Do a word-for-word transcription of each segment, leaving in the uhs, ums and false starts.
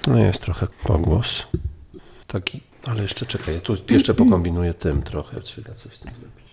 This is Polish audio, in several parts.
No jest trochę pogłos. Taki, ale jeszcze czekaj, ja tu jeszcze pokombinuję tym trochę, czy da coś z tym zrobić.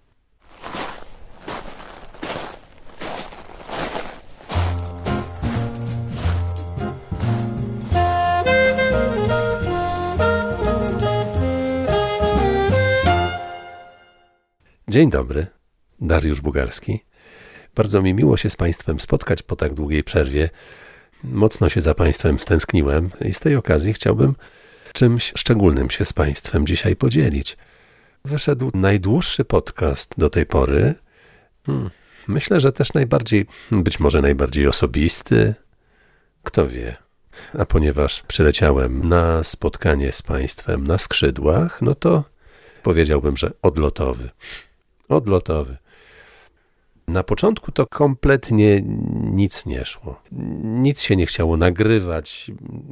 Dzień dobry, Dariusz Bugalski. Bardzo mi miło się z Państwem spotkać po tak długiej przerwie. Mocno się za Państwem stęskniłem i z tej okazji chciałbym czymś szczególnym się z Państwem dzisiaj podzielić. Wyszedł najdłuższy podcast do tej pory. Hmm, myślę, że też najbardziej, być może najbardziej osobisty. Kto wie. A ponieważ przyleciałem na spotkanie z Państwem na skrzydłach, no to powiedziałbym, że odlotowy. Odlotowy. Na początku to kompletnie nic nie szło. Nic się nie chciało nagrywać.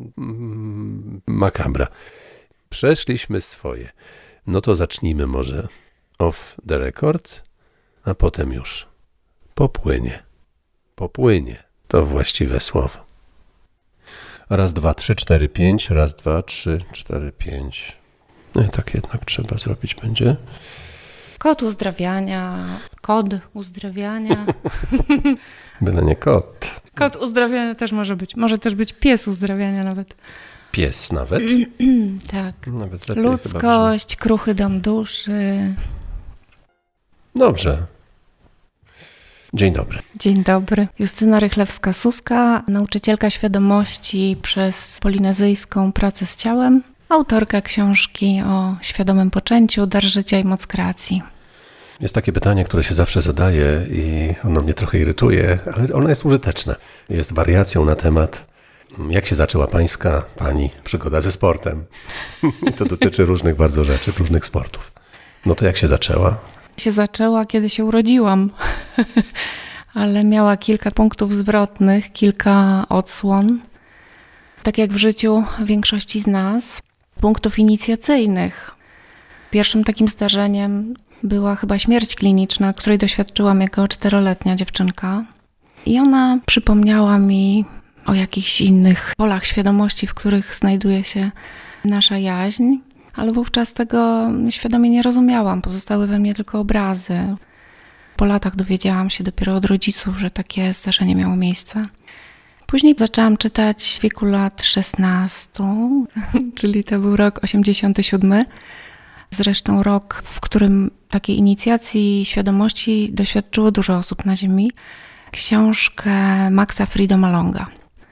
Makabra. Przeszliśmy swoje. No to zacznijmy może off the record, a potem już popłynie. Popłynie. To właściwe słowo. Raz, dwa, trzy, cztery, pięć. Raz, dwa, trzy, cztery, pięć. No i tak jednak trzeba zrobić będzie. Kod uzdrawiania, kod uzdrawiania. Byle nie kot. Kod uzdrawiania też może być. Może też być pies uzdrawiania nawet. Pies nawet? Tak. Nawet lepiej Ludzkość, kruchy dom duszy. Dobrze. Dzień dobry. Dzień dobry. Justyna Rychlewska-Suska, nauczycielka świadomości przez polinezyjską pracę z ciałem. Autorka książki o świadomym poczęciu, dar życia i moc kreacji. Jest takie pytanie, które się zawsze zadaje i ono mnie trochę irytuje, ale ono jest użyteczne. Jest wariacją na temat, jak się zaczęła pańska, pani przygoda ze sportem. I to dotyczy różnych bardzo rzeczy, różnych sportów. No to jak się zaczęła? Się zaczęła, kiedy się urodziłam, ale miała kilka punktów zwrotnych, kilka odsłon. Tak jak w życiu większości z nas, punktów inicjacyjnych. Pierwszym takim zdarzeniem była chyba śmierć kliniczna, której doświadczyłam jako czteroletnia dziewczynka. I ona przypomniała mi o jakichś innych polach świadomości, w których znajduje się nasza jaźń, ale wówczas tego świadomie nie rozumiałam. Pozostały we mnie tylko obrazy. Po latach dowiedziałam się dopiero od rodziców, że takie zdarzenie miało miejsce. Później zaczęłam czytać w wieku lat szesnastu, czyli to był rok osiemdziesiąty siódmy. Zresztą rok, w którym takiej inicjacji świadomości doświadczyło dużo osób na Ziemi. Książkę Maxa Freedoma Longa.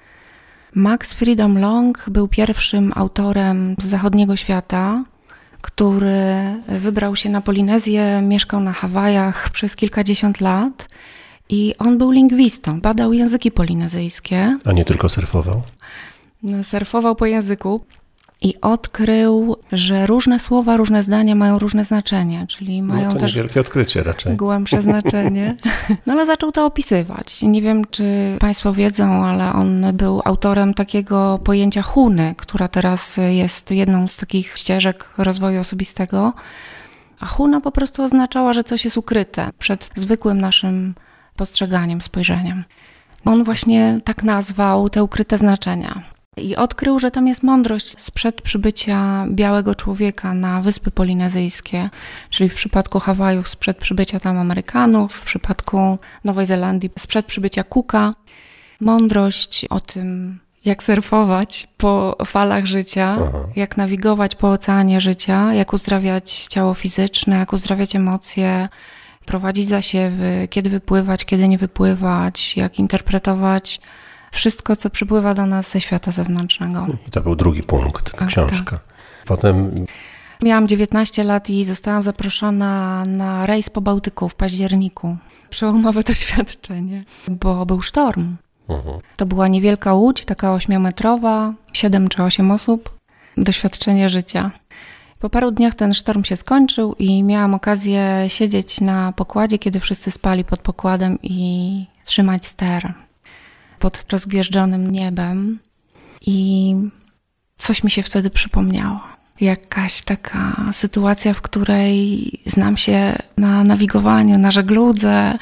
Max Freedom Long był pierwszym autorem z zachodniego świata, który wybrał się na Polinezję, mieszkał na Hawajach przez kilkadziesiąt lat. I on był lingwistą, badał języki polinezyjskie. A nie tylko surfował? Surfował po języku i odkrył, że różne słowa, różne zdania mają różne znaczenie, czyli mają no to też wielkie odkrycie raczej. Głębsze znaczenie. No ale zaczął to opisywać. Nie wiem, czy Państwo wiedzą, ale on był autorem takiego pojęcia huny, która teraz jest jedną z takich ścieżek rozwoju osobistego. A huna po prostu oznaczała, że coś jest ukryte przed zwykłym naszym postrzeganiem, spojrzeniem. On właśnie tak nazwał te ukryte znaczenia. I odkrył, że tam jest mądrość sprzed przybycia białego człowieka na Wyspy Polinezyjskie, czyli w przypadku Hawajów sprzed przybycia tam Amerykanów, w przypadku Nowej Zelandii sprzed przybycia Cooka. Mądrość o tym, jak surfować po falach życia, Aha. jak nawigować po oceanie życia, jak uzdrawiać ciało fizyczne, jak uzdrawiać emocje, prowadzić zasiewy, kiedy wypływać, kiedy nie wypływać, jak interpretować wszystko, co przypływa do nas ze świata zewnętrznego. I to był drugi punkt, ta książka. Tak. Potem... Miałam dziewiętnaście lat i zostałam zaproszona na rejs po Bałtyku w październiku. Przełomowe doświadczenie, bo był sztorm. Uh-huh. To była niewielka łódź, taka ośmiometrowa, siedem czy osiem osób. Doświadczenie życia. Po paru dniach ten sztorm się skończył i miałam okazję siedzieć na pokładzie, kiedy wszyscy spali pod pokładem i trzymać ster pod rozgwieżdżonym niebem. I coś mi się wtedy przypomniało. Jakaś taka sytuacja, w której znam się na nawigowaniu, na żegludze,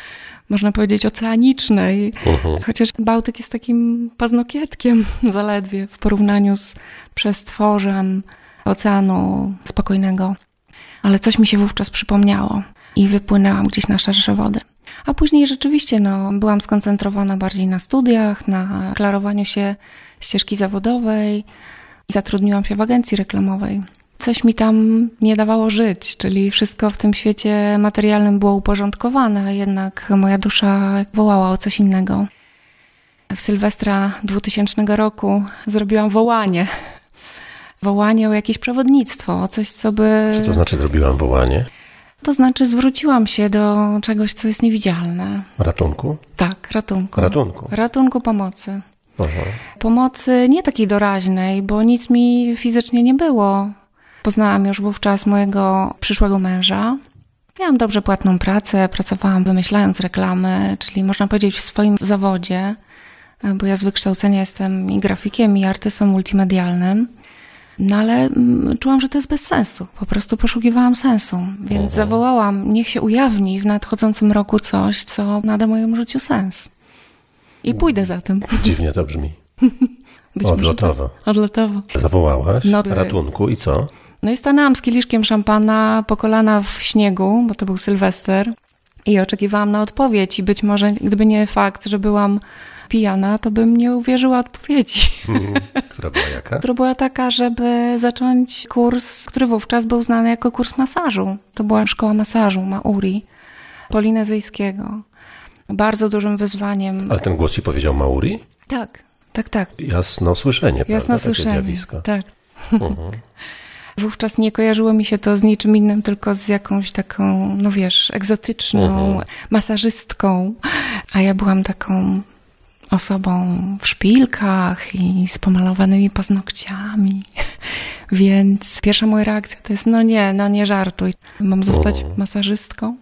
można powiedzieć, oceanicznej. Uh-huh. Chociaż Bałtyk jest takim paznokietkiem zaledwie w porównaniu z przestworzem oceanu spokojnego. Ale coś mi się wówczas przypomniało i wypłynęłam gdzieś na szersze wody. A później rzeczywiście no, byłam skoncentrowana bardziej na studiach, na klarowaniu się ścieżki zawodowej i zatrudniłam się w agencji reklamowej. Coś mi tam nie dawało żyć, czyli wszystko w tym świecie materialnym było uporządkowane, a jednak moja dusza wołała o coś innego. W Sylwestra dwutysięcznego roku zrobiłam wołanie. Wołanie o jakieś przewodnictwo, o coś, co by... Co to znaczy zrobiłam wołanie? To znaczy zwróciłam się do czegoś, co jest niewidzialne. Ratunku? Tak, ratunku. Ratunku. Ratunku, pomocy. Aha. Pomocy nie takiej doraźnej, bo nic mi fizycznie nie było. Poznałam już wówczas mojego przyszłego męża. Miałam dobrze płatną pracę, pracowałam wymyślając reklamy, czyli można powiedzieć w swoim zawodzie, bo ja z wykształcenia jestem i grafikiem, i artystą multimedialnym. No ale czułam, że to jest bez sensu. Po prostu poszukiwałam sensu. Więc uh-huh. zawołałam, niech się ujawni w nadchodzącym roku coś, co nada mojemu życiu sens. I pójdę za tym. Dziwnie to brzmi. Być Odlotowo. Tak. Odlotowo. Zawołałaś no, ratunku i co? No i stanęłam z kieliszkiem szampana po kolana w śniegu, bo to był Sylwester. I oczekiwałam na odpowiedź. I być może gdyby nie fakt, że byłam pijana, to bym nie uwierzyła odpowiedzi. Mm, która była jaka? Która była taka, żeby zacząć kurs, który wówczas był znany jako kurs masażu. To była szkoła masażu Mauri, polinezyjskiego. Bardzo dużym wyzwaniem. Ale ten głos ci powiedział Mauri? Tak, tak, tak. Jasno słyszenie, Jasno prawda? słyszenie, Takie zjawisko. tak. Uh-huh. Wówczas nie kojarzyło mi się to z niczym innym, tylko z jakąś taką, no wiesz, egzotyczną uh-huh. masażystką. A ja byłam taką osobą w szpilkach i z pomalowanymi paznokciami. Więc pierwsza moja reakcja to jest, no nie, no nie żartuj. Mam zostać uh-huh. masażystką.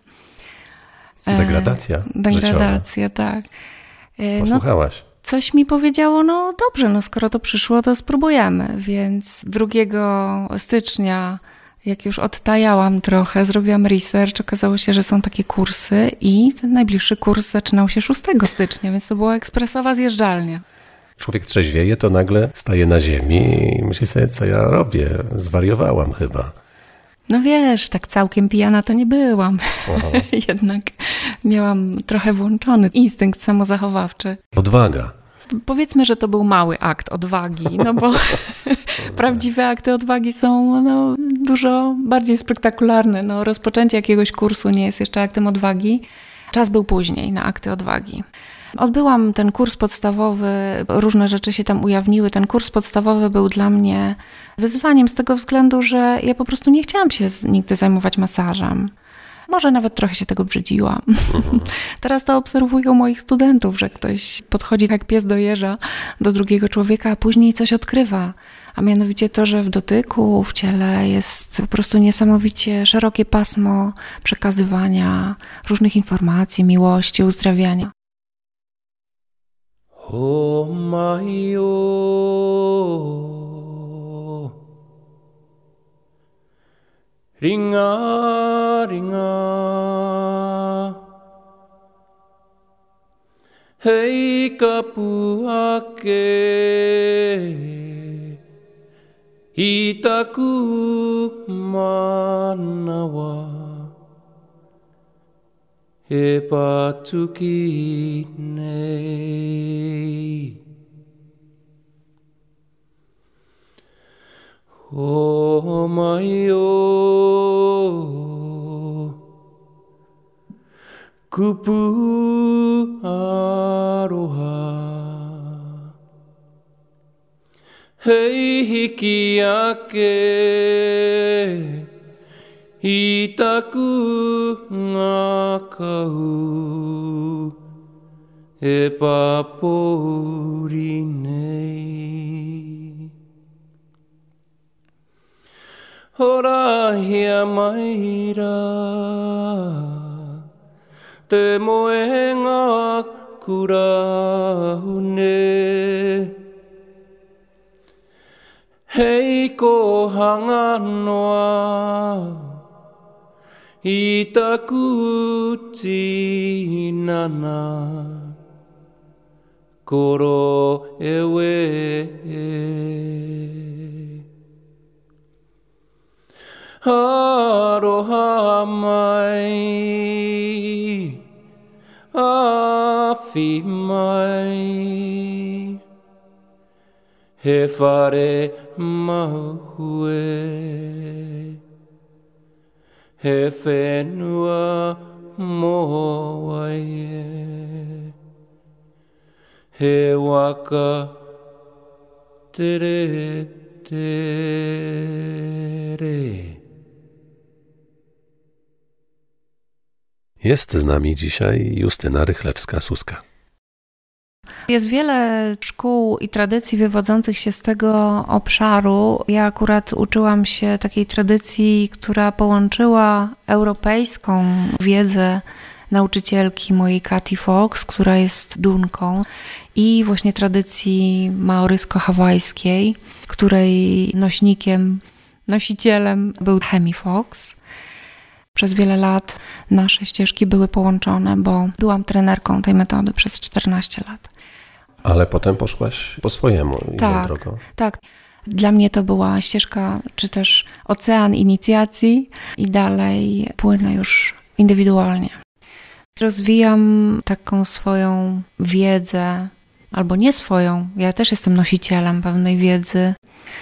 Degradacja e, Degradacja, życiowa. Tak. E, Posłuchałaś. No, coś mi powiedziało, no dobrze, no skoro to przyszło, to spróbujemy. Więc drugiego stycznia, jak już odtajałam trochę, zrobiłam research, okazało się, że są takie kursy i ten najbliższy kurs zaczynał się szóstego stycznia, więc to była ekspresowa zjeżdżalnia. Człowiek trzeźwieje, to nagle staje na ziemi i myśli sobie, co ja robię. Zwariowałam chyba. No wiesz, tak całkiem pijana to nie byłam. Jednak miałam trochę włączony instynkt samozachowawczy. Odwaga. Powiedzmy, że to był mały akt odwagi, no bo prawdziwe akty odwagi są no, dużo bardziej spektakularne. No, rozpoczęcie jakiegoś kursu nie jest jeszcze aktem odwagi. Czas był później na akty odwagi. Odbyłam ten kurs podstawowy, różne rzeczy się tam ujawniły. Ten kurs podstawowy był dla mnie wyzwaniem z tego względu, że ja po prostu nie chciałam się nigdy zajmować masażem. Może nawet trochę się tego brzydziłam. Mhm. Teraz to obserwuję u moich studentów, że ktoś podchodzi jak pies do jeża do drugiego człowieka, a później coś odkrywa. A mianowicie to, że w dotyku, w ciele jest po prostu niesamowicie szerokie pasmo przekazywania różnych informacji, miłości, uzdrawiania. O majo, ringa, ringa, hei kapuake, hitaku manawa, he patuki nei. O maio, kupu aroha, hei hiki ake, hitaku ngakau, e papori nei. Ora hia maira, te moe ngā kurahune. Hei ko hanga noa, Itakuti nana koro ewe Aroha mai Afi mai He whare mahue He whenua moaie He waka tere tere Jest z nami dzisiaj Justyna Rychlewska-Suska. Jest wiele szkół i tradycji wywodzących się z tego obszaru. Ja akurat uczyłam się takiej tradycji, która połączyła europejską wiedzę nauczycielki mojej Katy Fox, która jest Dunką, i właśnie tradycji maorysko-hawajskiej, której nośnikiem, nosicielem był Hemi Fox. Przez wiele lat nasze ścieżki były połączone, bo byłam trenerką tej metody przez czternaście lat. Ale potem poszłaś po swojemu inną tak, drogą. Tak. Dla mnie to była ścieżka, czy też ocean inicjacji i dalej płynę już indywidualnie. Rozwijam taką swoją wiedzę, albo nie swoją, ja też jestem nosicielem pewnej wiedzy.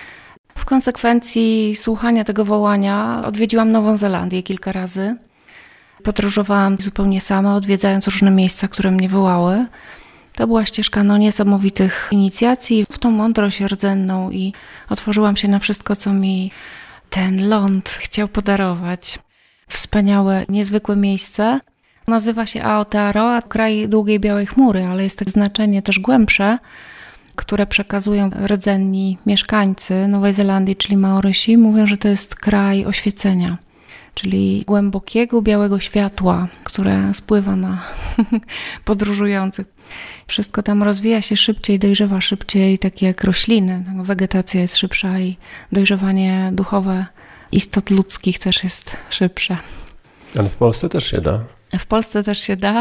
W konsekwencji słuchania tego wołania odwiedziłam Nową Zelandię kilka razy. Podróżowałam zupełnie sama, odwiedzając różne miejsca, które mnie wołały. To była ścieżka no, niesamowitych inicjacji w tą mądrość rdzenną i otworzyłam się na wszystko, co mi ten ląd chciał podarować. Wspaniałe, niezwykłe miejsce. Nazywa się Aotearoa, kraj długiej białej chmury, ale jest to znaczenie też głębsze, które przekazują rdzenni mieszkańcy Nowej Zelandii, czyli Maorysi. Mówią, że to jest kraj oświecenia, czyli głębokiego białego światła, które spływa na podróżujących. Wszystko tam rozwija się szybciej, dojrzewa szybciej, tak jak rośliny. Wegetacja jest szybsza i dojrzewanie duchowe istot ludzkich też jest szybsze. Ale w Polsce też się da. W Polsce też się da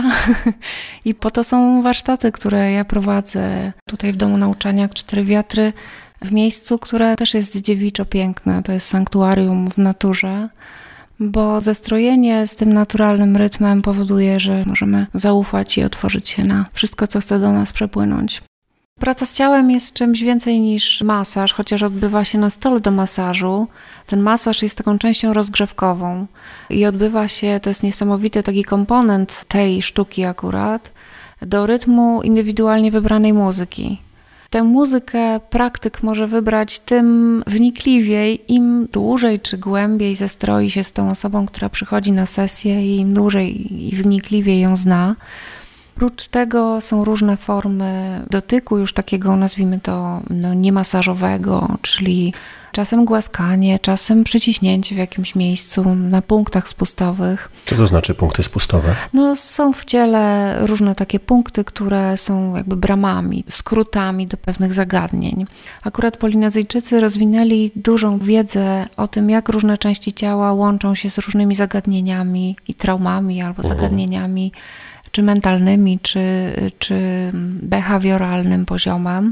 i po to są warsztaty, które ja prowadzę tutaj w Domu Nauczania Cztery Wiatry, w miejscu, które też jest dziewiczo piękne. To jest sanktuarium w naturze, bo zestrojenie z tym naturalnym rytmem powoduje, że możemy zaufać i otworzyć się na wszystko, co chce do nas przepłynąć. Praca z ciałem jest czymś więcej niż masaż, chociaż odbywa się na stole do masażu. Ten masaż jest taką częścią rozgrzewkową i odbywa się, to jest niesamowity taki komponent tej sztuki akurat, do rytmu indywidualnie wybranej muzyki. Tę muzykę praktyk może wybrać tym wnikliwiej, im dłużej czy głębiej zestroi się z tą osobą, która przychodzi na sesję i im dłużej i wnikliwiej ją zna. Oprócz tego są różne formy dotyku, już takiego nazwijmy to no, niemasażowego, czyli czasem głaskanie, czasem przyciśnięcie w jakimś miejscu na punktach spustowych. Co to znaczy punkty spustowe? No, są w ciele różne takie punkty, które są jakby bramami, skrótami do pewnych zagadnień. Akurat Polinezyjczycy rozwinęli dużą wiedzę o tym, jak różne części ciała łączą się z różnymi zagadnieniami i traumami albo uh-huh. zagadnieniami, czy mentalnymi, czy, czy behawioralnym poziomem.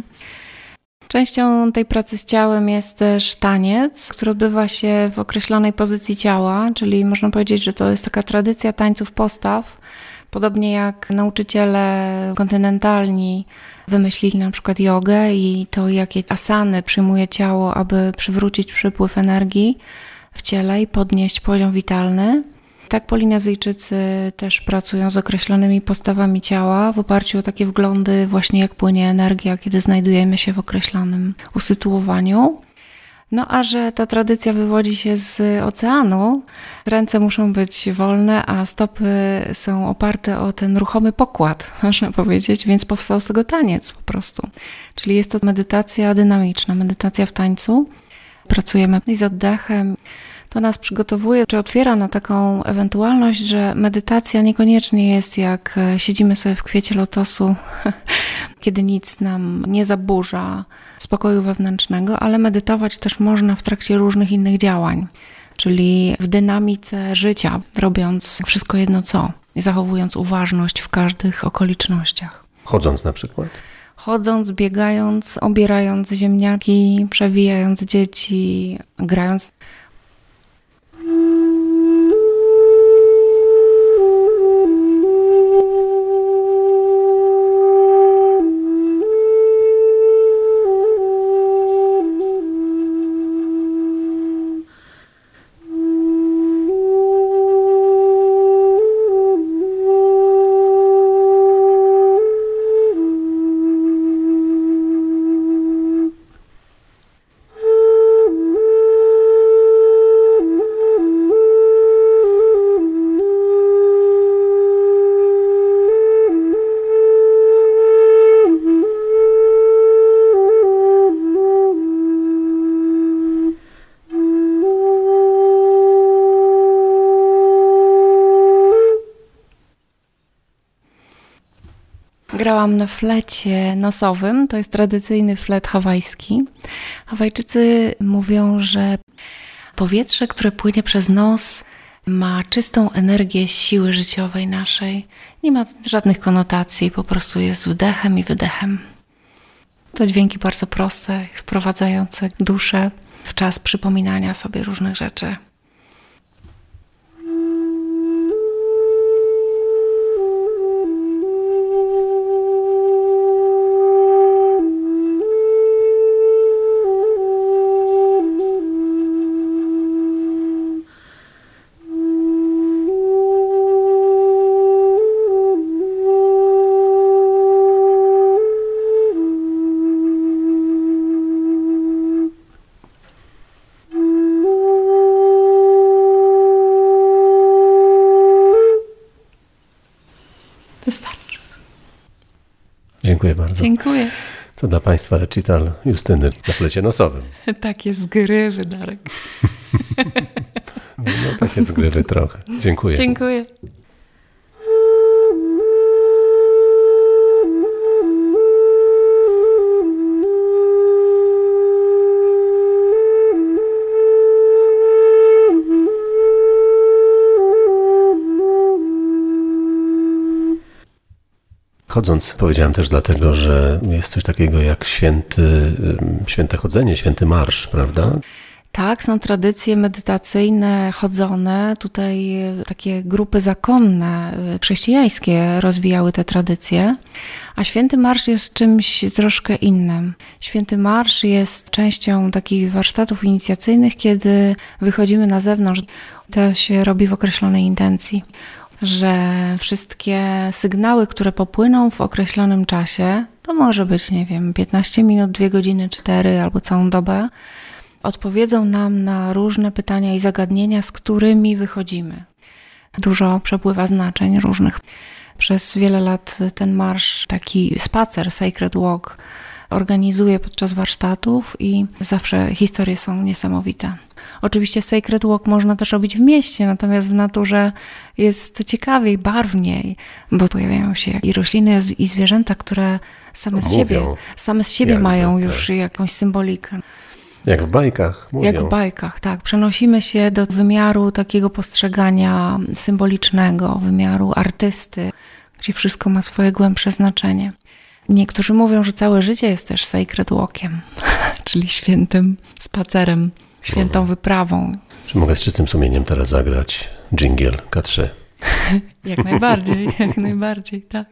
Częścią tej pracy z ciałem jest też taniec, który odbywa się w określonej pozycji ciała, czyli można powiedzieć, że to jest taka tradycja tańców postaw, podobnie jak nauczyciele kontynentalni wymyślili na przykład jogę i to, jakie asany przyjmuje ciało, aby przywrócić przypływ energii w ciele i podnieść poziom witalny. Tak Polinezyjczycy też pracują z określonymi postawami ciała w oparciu o takie wglądy właśnie jak płynie energia, kiedy znajdujemy się w określonym usytuowaniu. No a że ta tradycja wywodzi się z oceanu, ręce muszą być wolne, a stopy są oparte o ten ruchomy pokład, można powiedzieć, więc powstał z tego taniec po prostu. Czyli jest to medytacja dynamiczna, medytacja w tańcu. Pracujemy z oddechem. To nas przygotowuje, czy otwiera na taką ewentualność, że medytacja niekoniecznie jest jak siedzimy sobie w kwiecie lotosu, kiedy nic nam nie zaburza spokoju wewnętrznego, ale medytować też można w trakcie różnych innych działań. czyli w dynamice życia, robiąc wszystko jedno co i zachowując uważność w każdych okolicznościach. Chodząc na przykład? Chodząc, biegając, obierając ziemniaki, przewijając dzieci, grając. Grałam na flecie nosowym, to jest tradycyjny flet hawajski. Hawajczycy mówią, że powietrze, które płynie przez nos, ma czystą energię siły życiowej naszej. Nie ma żadnych konotacji, po prostu jest wdechem i wydechem. To dźwięki bardzo proste, wprowadzające duszę w czas przypominania sobie różnych rzeczy. Wystarczy. Dziękuję bardzo. Dziękuję. To dla Państwa recital Justyny na flecie nosowym. Takie zgrywy, Darek. No, takie zgrywy trochę. Dziękuję. Dziękuję. Chodząc, powiedziałem też dlatego, że jest coś takiego jak święty, święte chodzenie, święty marsz, prawda? Tak, są tradycje medytacyjne, chodzone. Tutaj takie grupy zakonne, chrześcijańskie rozwijały te tradycje. A święty marsz jest czymś troszkę innym. Święty marsz jest częścią takich warsztatów inicjacyjnych, kiedy wychodzimy na zewnątrz. To się robi w określonej intencji, że wszystkie sygnały, które popłyną w określonym czasie, to może być, nie wiem, piętnaście minut, dwie godziny, cztery albo całą dobę, odpowiedzą nam na różne pytania i zagadnienia, z którymi wychodzimy. Dużo przepływa znaczeń różnych. Przez wiele lat ten marsz, taki spacer, Sacred Walk, organizuję podczas warsztatów i zawsze historie są niesamowite. Oczywiście Sacred Walk można też robić w mieście, natomiast w naturze jest ciekawiej, barwniej, bo pojawiają się i rośliny, i zwierzęta, które same z siebie, same z siebie mają już jakąś symbolikę. Jak w bajkach mówią. Jak w bajkach, tak. Przenosimy się do wymiaru takiego postrzegania symbolicznego, wymiaru artysty, gdzie wszystko ma swoje głębsze znaczenie. Niektórzy mówią, że całe życie jest też Sacred Walkiem, czyli świętym spacerem, świętą mhm. wyprawą. Czy mogę z czystym sumieniem teraz zagrać dżingiel K trzy? Jak najbardziej, jak najbardziej, tak.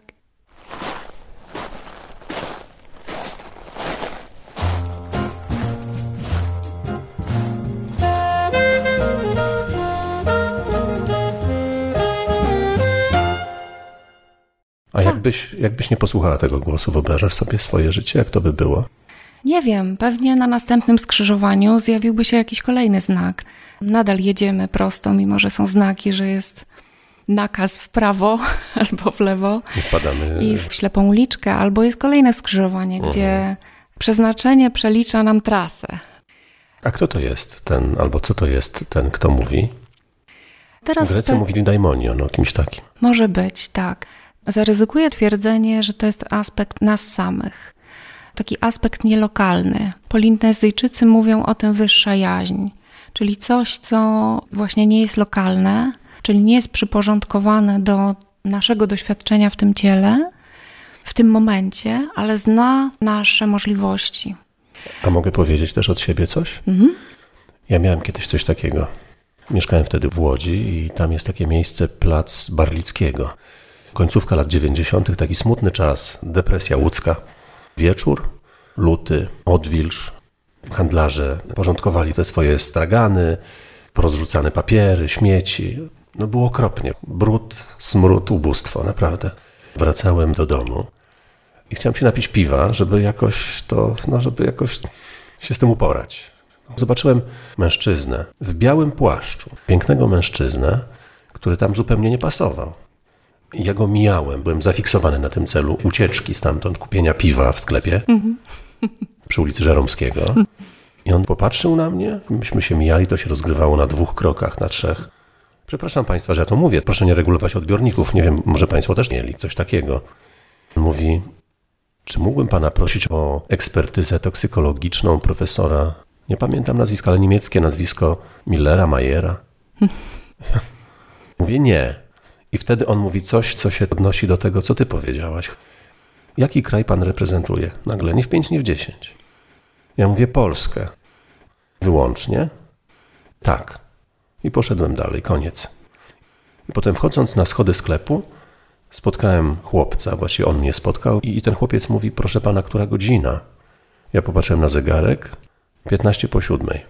A jakbyś, jakbyś nie posłuchała tego głosu, wyobrażasz sobie swoje życie? Jak to by było? Nie wiem, pewnie na następnym skrzyżowaniu zjawiłby się jakiś kolejny znak. Nadal jedziemy prosto, mimo że są znaki, że jest nakaz w prawo albo w lewo. I wpadamy... I w ślepą uliczkę, albo jest kolejne skrzyżowanie, mhm. gdzie przeznaczenie przelicza nam trasę. A kto to jest ten, albo co to jest ten, kto mówi? Teraz Grecy pe... mówili daimonion, o kimś takim. Może być, tak. Zaryzykuję twierdzenie, że to jest aspekt nas samych. Taki aspekt nielokalny. Polinezyjczycy mówią o tym wyższa jaźń, czyli coś, co właśnie nie jest lokalne, czyli nie jest przyporządkowane do naszego doświadczenia w tym ciele, w tym momencie, ale zna nasze możliwości. A mogę powiedzieć też od siebie coś? Mhm. Ja miałem kiedyś coś takiego. Mieszkałem wtedy w Łodzi i tam jest takie miejsce, Plac Barlickiego. Końcówka lat dziewięćdziesiątych, taki smutny czas, depresja łódzka. Wieczór, luty, odwilż. Handlarze porządkowali te swoje stragany, porozrzucane papiery, śmieci. No było okropnie. Brud, smród, ubóstwo, naprawdę. Wracałem do domu i chciałem się napić piwa, żeby jakoś to, no żeby jakoś się z tym uporać. Zobaczyłem mężczyznę w białym płaszczu, pięknego mężczyznę, który tam zupełnie nie pasował. I ja go mijałem, byłem zafiksowany na tym celu ucieczki stamtąd, kupienia piwa w sklepie mhm. przy ulicy Żeromskiego. I on popatrzył na mnie, myśmy się mijali, to się rozgrywało na dwóch krokach, na trzech. Przepraszam Państwa, że ja to mówię, proszę nie regulować odbiorników, nie wiem, może Państwo też mieli coś takiego. On mówi, czy mógłbym Pana prosić o ekspertyzę toksykologiczną profesora, nie pamiętam nazwiska, ale niemieckie nazwisko Millera, Mayera. Mówię nie. I wtedy on mówi coś, co się odnosi do tego, co Ty powiedziałaś. Jaki kraj Pan reprezentuje? Nagle, nie w pięć, nie w dziesięć. Ja mówię Polskę. Wyłącznie? Tak. I poszedłem dalej, koniec. I potem wchodząc na schody sklepu, spotkałem chłopca, właściwie on mnie spotkał i ten chłopiec mówi, proszę Pana, która godzina? Ja popatrzyłem na zegarek, piętnaście po siódmej.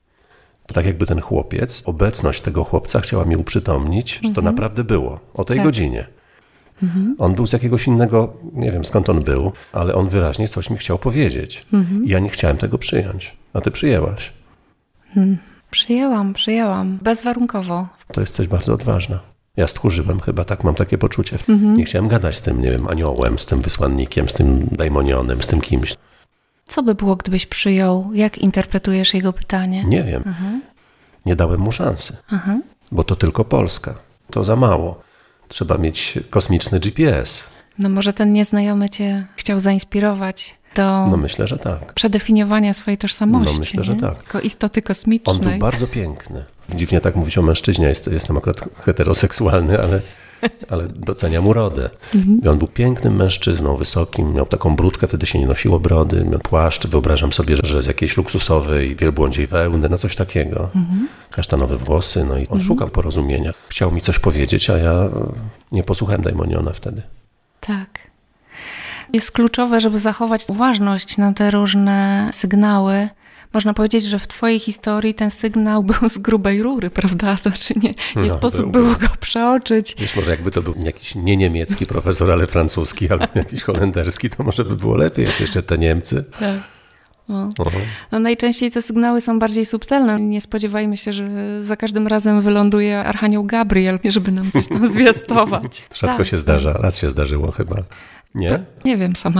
Tak jakby ten chłopiec, obecność tego chłopca chciała mi uprzytomnić, że to mhm. naprawdę było, o tej tak. godzinie. Mhm. On był z jakiegoś innego, nie wiem skąd on był, ale on wyraźnie coś mi chciał powiedzieć. Mhm. I ja nie chciałem tego przyjąć, a Ty przyjęłaś. Hmm. Przyjęłam, przyjęłam, bezwarunkowo. To jest coś bardzo odważne. Ja stchórzyłem chyba, tak mam takie poczucie. Mhm. Nie chciałem gadać z tym, nie wiem, aniołem, z tym wysłannikiem, z tym daimonionem, z tym kimś. Co by było, gdybyś przyjął? Jak interpretujesz jego pytanie? Nie wiem. Mhm. Nie dałem mu szansy, mhm. bo to tylko Polska. To za mało. Trzeba mieć kosmiczny G P S. No może ten nieznajomy cię chciał zainspirować do no myślę, że tak. przedefiniowania swojej tożsamości. No myślę, nie? że tak. Jako istoty kosmicznej. On był bardzo piękny. Dziwnie tak mówić o mężczyźnie, jest, jestem akurat heteroseksualny, ale, ale doceniam urodę. Mhm. I on był pięknym mężczyzną, wysokim, miał taką brudkę, wtedy się nie nosiło brody, miał płaszcz, wyobrażam sobie, że z jakiejś luksusowej, wielbłądziej wełny, no coś takiego. Mhm. Kasztanowe włosy, no i on mhm. szukał porozumienia. Chciał mi coś powiedzieć, a ja nie posłuchałem daimoniona wtedy. Tak. Jest kluczowe, żeby zachować uważność na te różne sygnały. Można powiedzieć, że w twojej historii ten sygnał był z grubej rury, prawda? To znaczy nie, nie no, sposób był, było go przeoczyć. Wiesz, może jakby to był jakiś nie niemiecki profesor, ale francuski albo jakiś holenderski, to może by było lepiej, jeszcze te Niemcy. Tak. No. No, najczęściej te sygnały są bardziej subtelne. Nie spodziewajmy się, że za każdym razem wyląduje Archanioł Gabriel, żeby nam coś tam zwiastować. Rzadko tak. się zdarza, raz się zdarzyło chyba. Nie? Nie wiem sama.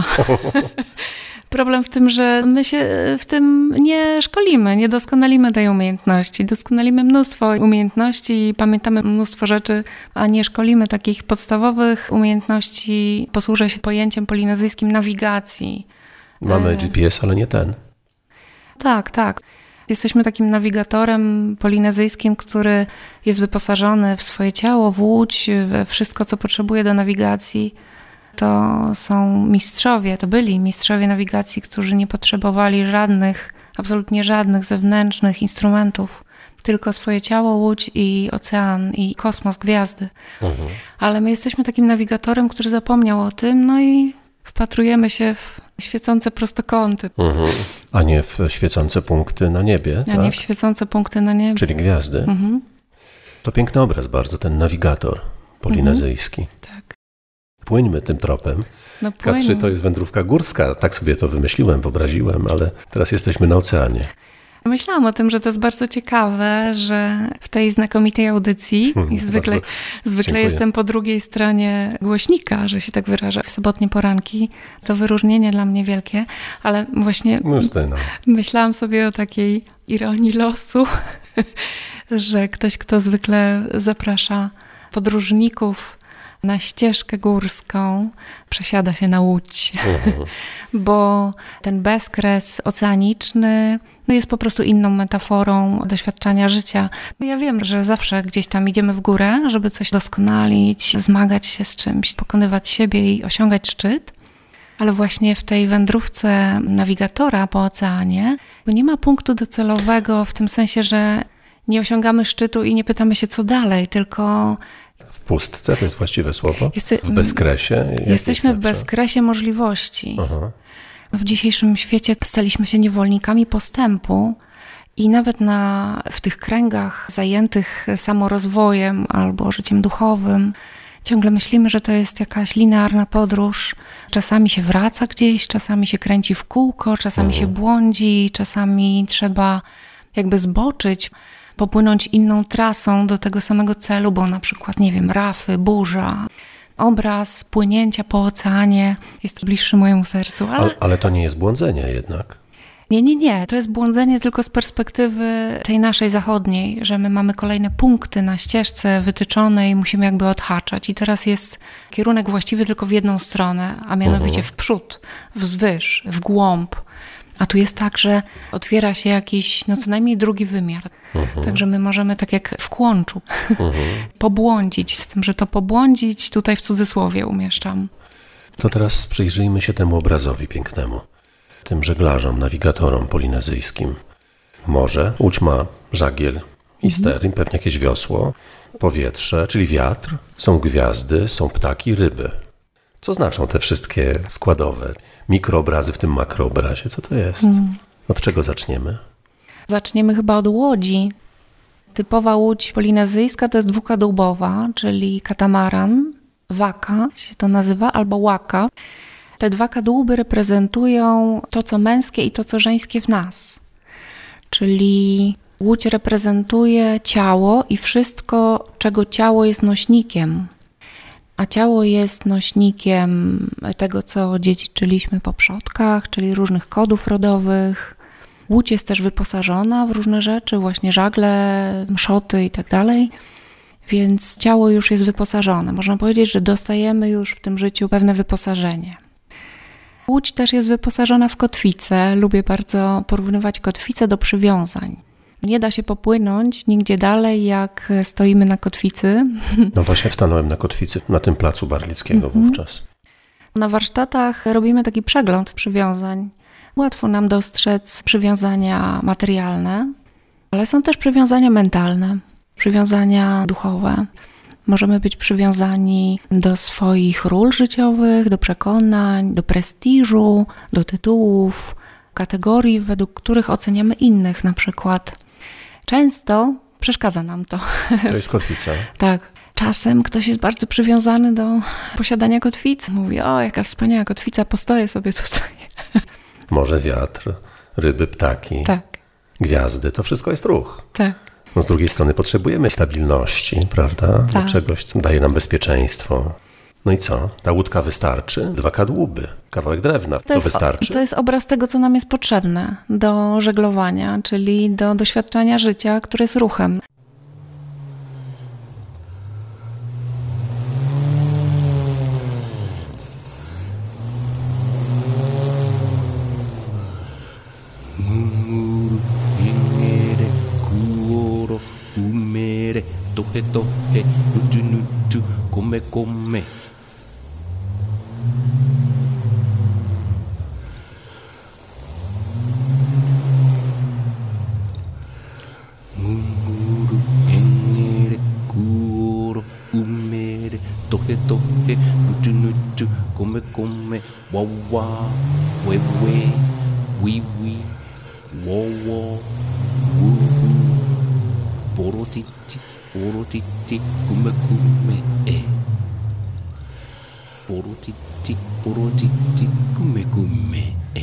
Problem w tym, że my się w tym nie szkolimy, nie doskonalimy tej umiejętności. Doskonalimy mnóstwo umiejętności i pamiętamy mnóstwo rzeczy, a nie szkolimy takich podstawowych umiejętności. Posłużę się pojęciem polinezyjskim nawigacji. Mamy G P S, ale nie ten. Tak, tak. Jesteśmy takim nawigatorem polinezyjskim, który jest wyposażony w swoje ciało, w łódź, we wszystko, co potrzebuje do nawigacji. To są mistrzowie, to byli mistrzowie nawigacji, którzy nie potrzebowali żadnych, absolutnie żadnych zewnętrznych instrumentów, tylko swoje ciało, łódź i ocean, i kosmos, gwiazdy. Mhm. Ale my jesteśmy takim nawigatorem, który zapomniał o tym, no i wpatrujemy się w świecące prostokąty. Mhm. A nie w świecące punkty na niebie. A tak? nie w świecące punkty na niebie. Czyli gwiazdy. Mhm. To piękny obraz bardzo, ten nawigator polinezyjski. Mhm. Tak. Płyńmy tym tropem. No K trzy to jest wędrówka górska, tak sobie to wymyśliłem, wyobraziłem, ale teraz jesteśmy na oceanie. Myślałam o tym, że to jest bardzo ciekawe, że w tej znakomitej audycji hmm, i zwykle, zwykle jestem po drugiej stronie głośnika, że się tak wyrażę, w sobotnie poranki. To wyróżnienie dla mnie wielkie, ale właśnie no, myślałam sobie o takiej ironii losu, że ktoś, kto zwykle zaprasza podróżników na ścieżkę górską przesiada się na łódź, uh-huh. bo ten bezkres oceaniczny no jest po prostu inną metaforą doświadczania życia. Ja wiem, że zawsze gdzieś tam idziemy w górę, żeby coś doskonalić, zmagać się z czymś, pokonywać siebie i osiągać szczyt, ale właśnie w tej wędrówce nawigatora po oceanie nie ma punktu docelowego w tym sensie, że nie osiągamy szczytu i nie pytamy się, co dalej, tylko... W pustce to jest właściwe słowo? Jest, w bezkresie? Jesteśmy w bezkresie możliwości. Aha. W dzisiejszym świecie staliśmy się niewolnikami postępu i nawet na, w tych kręgach zajętych samorozwojem albo życiem duchowym ciągle myślimy, że to jest jakaś linearna podróż. Czasami się wraca gdzieś, czasami się kręci w kółko, czasami uh-huh. się błądzi, czasami trzeba jakby zboczyć, popłynąć inną trasą do tego samego celu, bo na przykład, nie wiem, rafy, burza. Obraz płynięcia po oceanie jest bliższy mojemu sercu. Ale, ale, ale to nie jest błądzenie jednak. Nie, nie, nie. To jest błądzenie tylko z perspektywy tej naszej zachodniej, że my mamy kolejne punkty na ścieżce wytyczone i musimy jakby odhaczać. I teraz jest kierunek właściwy tylko w jedną stronę, a mianowicie uh-huh. w przód, wzwyż, w głąb. A tu jest tak, że otwiera się jakiś, no co najmniej drugi wymiar. Uh-huh. Także my możemy tak jak w kłączu uh-huh. pobłądzić, z tym, że to pobłądzić tutaj w cudzysłowie umieszczam. To teraz przyjrzyjmy się temu obrazowi pięknemu. Tym żeglarzom, nawigatorom polinezyjskim. Morze, łódź ma żagiel i stery, pewnie jakieś wiosło, powietrze, czyli wiatr, są gwiazdy, są ptaki, ryby. Co znaczą te wszystkie składowe mikroobrazy w tym makroobrazie? Co to jest? Hmm. Od czego zaczniemy? Zaczniemy chyba od łodzi. Typowa łódź polinezyjska to jest dwukadłubowa, czyli katamaran, waka się to nazywa, albo łaka. Te dwa kadłuby reprezentują to, co męskie i to, co żeńskie w nas. Czyli łódź reprezentuje ciało i wszystko, czego ciało jest nośnikiem. A ciało jest nośnikiem tego, co dziedziczyliśmy po przodkach, czyli różnych kodów rodowych. Łódź jest też wyposażona w różne rzeczy, właśnie żagle, mszoty i tak dalej. Więc ciało już jest wyposażone. Można powiedzieć, że dostajemy już w tym życiu pewne wyposażenie. Łódź też jest wyposażona w kotwicę. Lubię bardzo porównywać kotwicę do przywiązań. Nie da się popłynąć nigdzie dalej, jak stoimy na kotwicy. No właśnie stanąłem na kotwicy, na tym placu Barlickiego mm-hmm. wówczas. Na warsztatach robimy taki przegląd przywiązań. Łatwo nam dostrzec przywiązania materialne, ale są też przywiązania mentalne, przywiązania duchowe. Możemy być przywiązani do swoich ról życiowych, do przekonań, do prestiżu, do tytułów, kategorii, według których oceniamy innych na przykład. Często przeszkadza nam to. To jest kotwica. Tak. Czasem ktoś jest bardzo przywiązany do posiadania kotwicy. Mówi, o jaka wspaniała kotwica, postoję sobie tutaj. Morze, wiatr, ryby, ptaki, tak. gwiazdy, to wszystko jest ruch. Tak. No z drugiej strony potrzebujemy stabilności, prawda? Tak. Czegoś, co daje nam bezpieczeństwo. No i co? Ta łódka wystarczy? Dwa kadłuby, kawałek drewna, to, to jest, wystarczy? To jest obraz tego, co nam jest potrzebne do żeglowania, czyli do doświadczania życia, które jest ruchem. Tohe tohe, nutu nutu, kome kome. Mumuru, engere, kuoro, umere, tohe tohe, nutu nutu, kome kome. Wawa, wewe, wiwi, wowo, wuhu, porotiti. Porotiti, kume kume, e. Porotiti, porotiti, kume kume, e.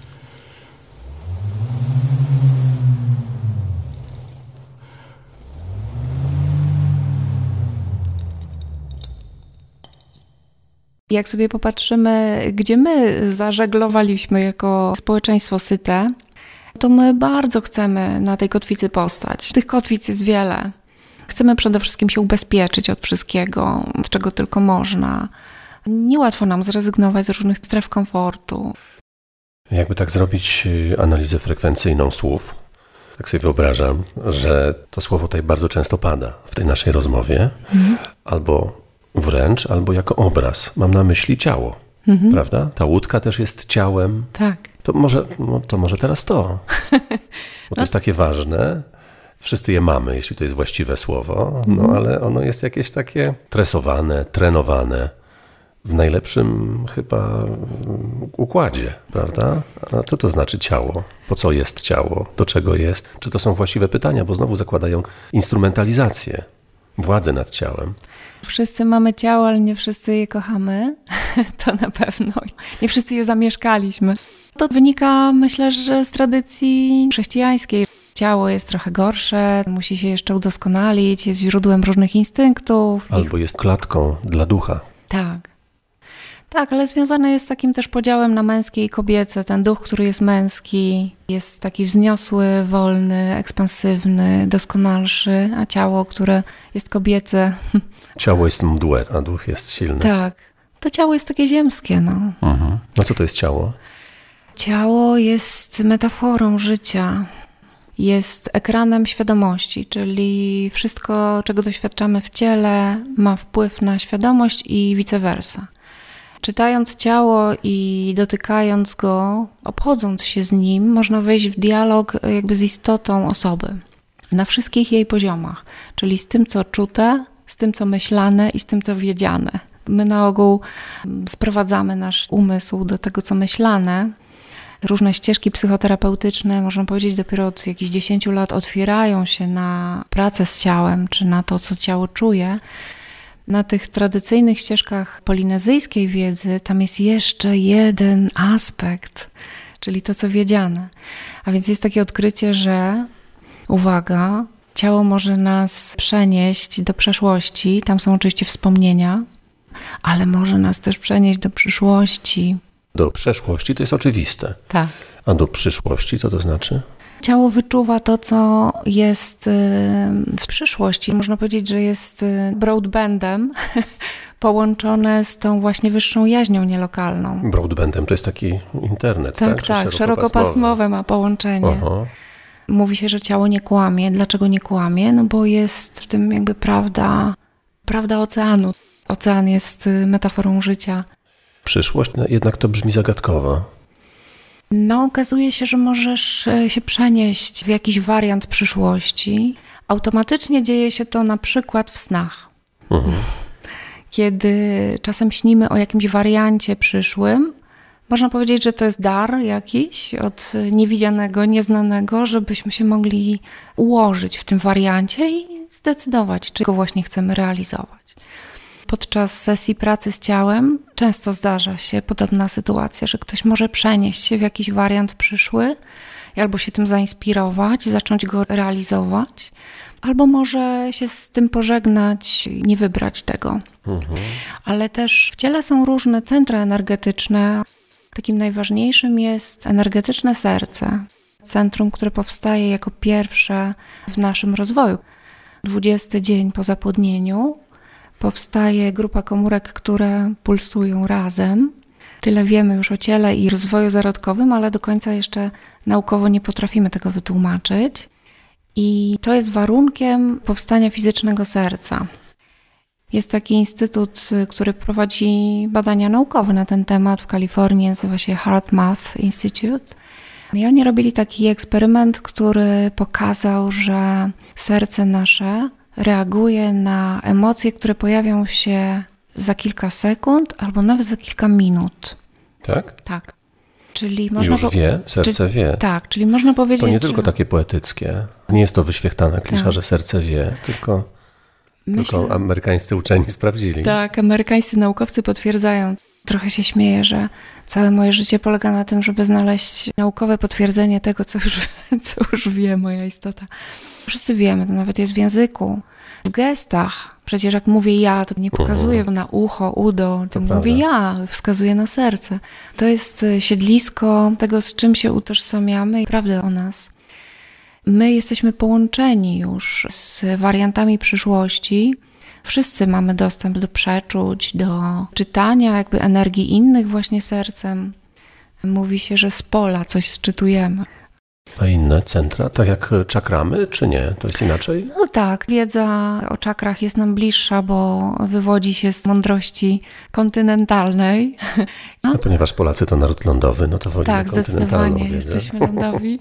Jak sobie popatrzymy, gdzie my zażeglowaliśmy jako społeczeństwo syte, to my bardzo chcemy na tej kotwicy postać. Tych kotwic jest wiele. Chcemy przede wszystkim się ubezpieczyć od wszystkiego, od czego tylko można. Niełatwo nam zrezygnować z różnych stref komfortu. Jakby tak zrobić analizę frekwencyjną słów, tak sobie wyobrażam, że to słowo tutaj bardzo często pada w tej naszej rozmowie, mhm. albo wręcz, albo jako obraz. Mam na myśli ciało, mhm. prawda? Ta łódka też jest ciałem. Tak. To może, no, to może teraz to, bo to jest takie ważne. Wszyscy je mamy, jeśli to jest właściwe słowo, no mhm. ale ono jest jakieś takie tresowane, trenowane. W najlepszym chyba układzie, prawda? A co to znaczy ciało? Po co jest ciało? Do czego jest? Czy to są właściwe pytania? Bo znowu zakładają instrumentalizację, władzę nad ciałem. Wszyscy mamy ciało, ale nie wszyscy je kochamy. To na pewno. Nie wszyscy je zamieszkaliśmy. To wynika, myślę, że z tradycji chrześcijańskiej. Ciało jest trochę gorsze, musi się jeszcze udoskonalić, jest źródłem różnych instynktów. Albo jest klatką dla ducha. Tak. Tak, ale związane jest z takim też podziałem na męskie i kobiece. Ten duch, który jest męski, jest taki wzniosły, wolny, ekspansywny, doskonalszy, a ciało, które jest kobiece... Ciało jest mdłe, a duch jest silny. Tak, to ciało jest takie ziemskie. No, mhm. No co to jest ciało? Ciało jest metaforą życia. Jest ekranem świadomości, czyli wszystko, czego doświadczamy w ciele, ma wpływ na świadomość i vice versa. Czytając ciało i dotykając go, obchodząc się z nim, można wejść w dialog jakby z istotą osoby na wszystkich jej poziomach, czyli z tym, co czute, z tym, co myślane i z tym, co wiedziane. My na ogół sprowadzamy nasz umysł do tego, co myślane. Różne ścieżki psychoterapeutyczne, można powiedzieć, dopiero od jakichś dziesięciu lat otwierają się na pracę z ciałem, czy na to, co ciało czuje. Na tych tradycyjnych ścieżkach polinezyjskiej wiedzy tam jest jeszcze jeden aspekt, czyli to, co wiedziane. A więc jest takie odkrycie, że, uwaga, ciało może nas przenieść do przeszłości, tam są oczywiście wspomnienia, ale może nas też przenieść do przyszłości. Do przeszłości to jest oczywiste. Tak. A do przyszłości co to znaczy? Ciało wyczuwa to, co jest w przyszłości. Można powiedzieć, że jest broadbandem połączone z tą właśnie wyższą jaźnią nielokalną. Broadbandem to jest taki internet, tak? Tak, tak, szerokopasmowe ma połączenie. Aha. Mówi się, że ciało nie kłamie. Dlaczego nie kłamie? No bo jest w tym jakby prawda, prawda oceanu. Ocean jest metaforą życia. Przyszłość jednak to brzmi zagadkowo. No, okazuje się, że możesz się przenieść w jakiś wariant przyszłości. Automatycznie dzieje się to na przykład w snach. Mhm. Kiedy czasem śnimy o jakimś wariancie przyszłym, można powiedzieć, że to jest dar jakiś od niewidzianego, nieznanego, żebyśmy się mogli ułożyć w tym wariancie i zdecydować, czy go właśnie chcemy realizować. Podczas sesji pracy z ciałem często zdarza się podobna sytuacja, że ktoś może przenieść się w jakiś wariant przyszły, albo się tym zainspirować, zacząć go realizować, albo może się z tym pożegnać, nie wybrać tego. Mhm. Ale też w ciele są różne centra energetyczne. Takim najważniejszym jest energetyczne serce. Centrum, które powstaje jako pierwsze w naszym rozwoju. dwudziesty dzień po zapłodnieniu powstaje grupa komórek, które pulsują razem. Tyle wiemy już o ciele i rozwoju zarodkowym, ale do końca jeszcze naukowo nie potrafimy tego wytłumaczyć. I to jest warunkiem powstania fizycznego serca. Jest taki instytut, który prowadzi badania naukowe na ten temat w Kalifornii, nazywa się HeartMath Institute. I oni robili taki eksperyment, który pokazał, że serce nasze reaguje na emocje, które pojawią się za kilka sekund albo nawet za kilka minut. Tak? Tak. Czyli można Już po... wie, serce czy... wie. Tak, czyli można powiedzieć, to nie że... tylko takie poetyckie. Nie jest to wyświechtana klisza, tak, że serce wie, tylko, Myślę... tylko amerykańscy uczeni sprawdzili. Tak, amerykańscy naukowcy potwierdzają. Trochę się śmieję, że całe moje życie polega na tym, żeby znaleźć naukowe potwierdzenie tego, co już, co już wie moja istota. Wszyscy wiemy, to nawet jest w języku, w gestach. Przecież jak mówię ja, to nie pokazuję uh-huh. na ucho, udo, to, to mówię ja, wskazuję na serce. To jest siedlisko tego, z czym się utożsamiamy i prawdy o nas. My jesteśmy połączeni już z wariantami przyszłości. Wszyscy mamy dostęp do przeczuć, do czytania jakby energii innych właśnie sercem. Mówi się, że z pola coś sczytujemy. A inne centra, tak jak czakramy, czy nie? To jest inaczej? No tak, wiedza o czakrach jest nam bliższa, bo wywodzi się z mądrości kontynentalnej. No. A ponieważ Polacy to naród lądowy, no to wolimy tak, kontynentalną zdecydowanie wiedzę. Jesteśmy lądowi.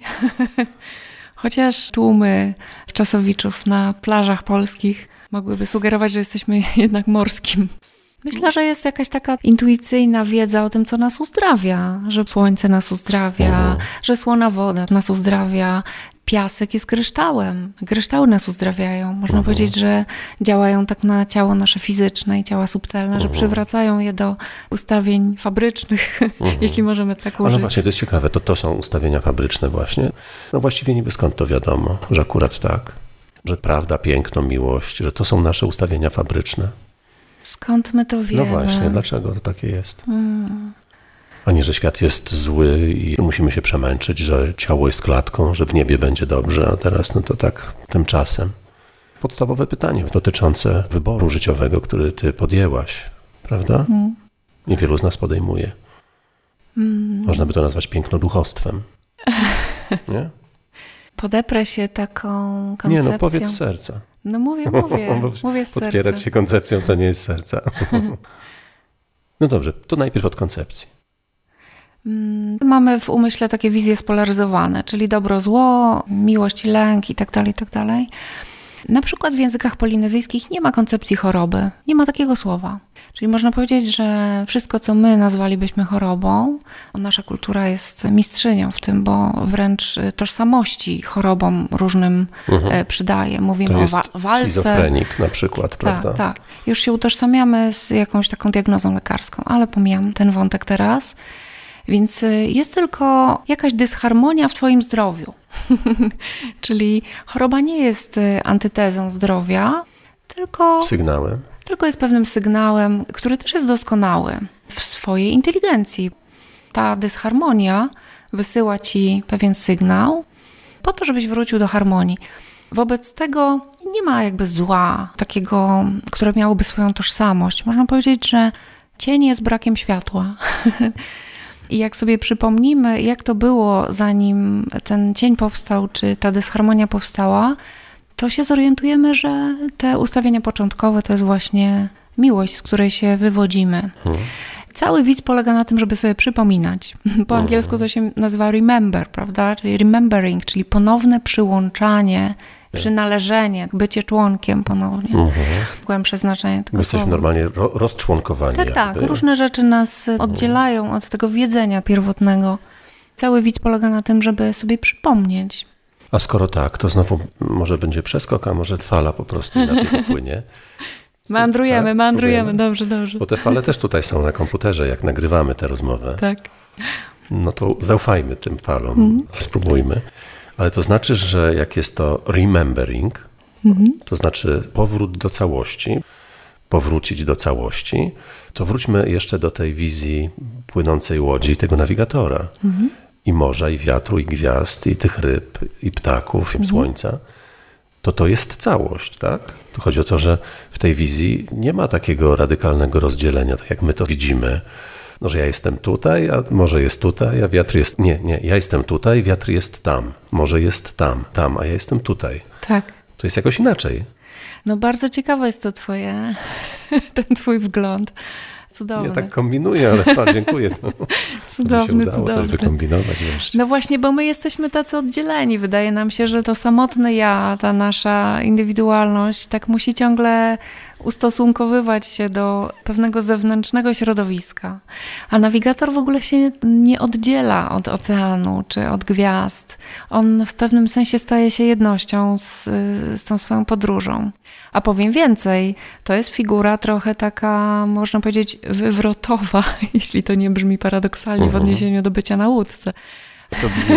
Chociaż tłumy czasowiczów na plażach polskich mogłyby sugerować, że jesteśmy jednak morskim. Myślę, że jest jakaś taka intuicyjna wiedza o tym, co nas uzdrawia, że słońce nas uzdrawia, mhm. że słona woda nas uzdrawia, piasek jest kryształem, kryształy nas uzdrawiają. Można mhm. powiedzieć, że działają tak na ciało nasze fizyczne i ciała subtelne, mhm. że przywracają je do ustawień fabrycznych, mhm. jeśli możemy tak użyć. Ale właśnie, to jest ciekawe, to to są ustawienia fabryczne właśnie. No właściwie niby skąd to wiadomo, że akurat tak, że prawda, piękno, miłość, że to są nasze ustawienia fabryczne. Skąd my to wiemy? No właśnie, dlaczego to takie jest? Hmm. A nie, że świat jest zły i musimy się przemęczyć, że ciało jest klatką, że w niebie będzie dobrze, a teraz no to tak tymczasem. Podstawowe pytanie dotyczące wyboru życiowego, który ty podjęłaś, prawda? Hmm. Niewielu z nas podejmuje. Hmm. Można by to nazwać pięknoduchostwem. Nie? Podeprę się taką koncepcją. Nie, no powiedz z serca. No mówię, mówię, mówię z serca. Podpierać się koncepcją, co nie jest z serca. No dobrze, to najpierw od koncepcji. Mamy w umyśle takie wizje spolaryzowane, czyli dobro, zło, miłość, lęk i tak dalej, i tak dalej. Na przykład w językach polinezyjskich nie ma koncepcji choroby, nie ma takiego słowa. Czyli można powiedzieć, że wszystko, co my nazwalibyśmy chorobą, nasza kultura jest mistrzynią w tym, bo wręcz tożsamości chorobom różnym mhm. przydaje. Mówimy to jest o wa- walce. Schizofrenik na przykład, prawda? Tak, tak. Już się utożsamiamy z jakąś taką diagnozą lekarską, ale pomijam ten wątek teraz. Więc jest tylko jakaś dysharmonia w twoim zdrowiu. Czyli choroba nie jest antytezą zdrowia, tylko... Sygnałem. Tylko jest pewnym sygnałem, który też jest doskonały w swojej inteligencji. Ta dysharmonia wysyła ci pewien sygnał po to, żebyś wrócił do harmonii. Wobec tego nie ma jakby zła takiego, które miałoby swoją tożsamość. Można powiedzieć, że cień jest brakiem światła. I jak sobie przypomnimy, jak to było, zanim ten cień powstał, czy ta dysharmonia powstała, to się zorientujemy, że te ustawienia początkowe to jest właśnie miłość, z której się wywodzimy. Hmm. Cały widz polega na tym, żeby sobie przypominać. Po angielsku to się nazywa remember, prawda? Czyli remembering, czyli ponowne przyłączanie, przynależenie, bycie członkiem ponownie. Mhm. Głębsze znaczenie tego Jesteśmy słowa. normalnie ro- rozczłonkowani. Tak, tak. Jakby. Różne rzeczy nas oddzielają od tego wiedzenia pierwotnego. Cały widz polega na tym, żeby sobie przypomnieć. A skoro tak, to znowu może będzie przeskok, a może fala po prostu inaczej popłynie. Mandrujemy, tak? mandrujemy, Spróbujemy. dobrze, dobrze. Bo te fale też tutaj są na komputerze, jak nagrywamy tę rozmowę. Tak. No to zaufajmy tym falom, mhm. spróbujmy. Ale to znaczy, że jak jest to remembering, mhm. to znaczy powrót do całości, powrócić do całości, to wróćmy jeszcze do tej wizji płynącej łodzi, tego nawigatora. Mhm. I morza, i wiatru, i gwiazd, i tych ryb, i ptaków, i mhm. słońca. To to jest całość, tak? Tu chodzi o to, że w tej wizji nie ma takiego radykalnego rozdzielenia, tak jak my to widzimy. No, że ja jestem tutaj, a morze jest tutaj, a wiatr jest... Nie, nie, ja jestem tutaj, wiatr jest tam, morze jest tam, tam, a ja jestem tutaj. Tak. To jest jakoś inaczej. No bardzo ciekawe jest to twoje, ten twój wgląd. Cudowny. Ja tak kombinuję, ale a, dziękuję. To, cudowny, się udało cudowny. coś wykombinować wreszcie. No właśnie, bo my jesteśmy tacy oddzieleni. Wydaje nam się, że to samotne ja, ta nasza indywidualność tak musi ciągle ustosunkowywać się do pewnego zewnętrznego środowiska. A nawigator w ogóle się nie oddziela od oceanu czy od gwiazd. On w pewnym sensie staje się jednością z, z tą swoją podróżą. A powiem więcej, to jest figura trochę taka, można powiedzieć, wywrotowa, jeśli to nie brzmi paradoksalnie w odniesieniu do bycia na łódce. To brzmi.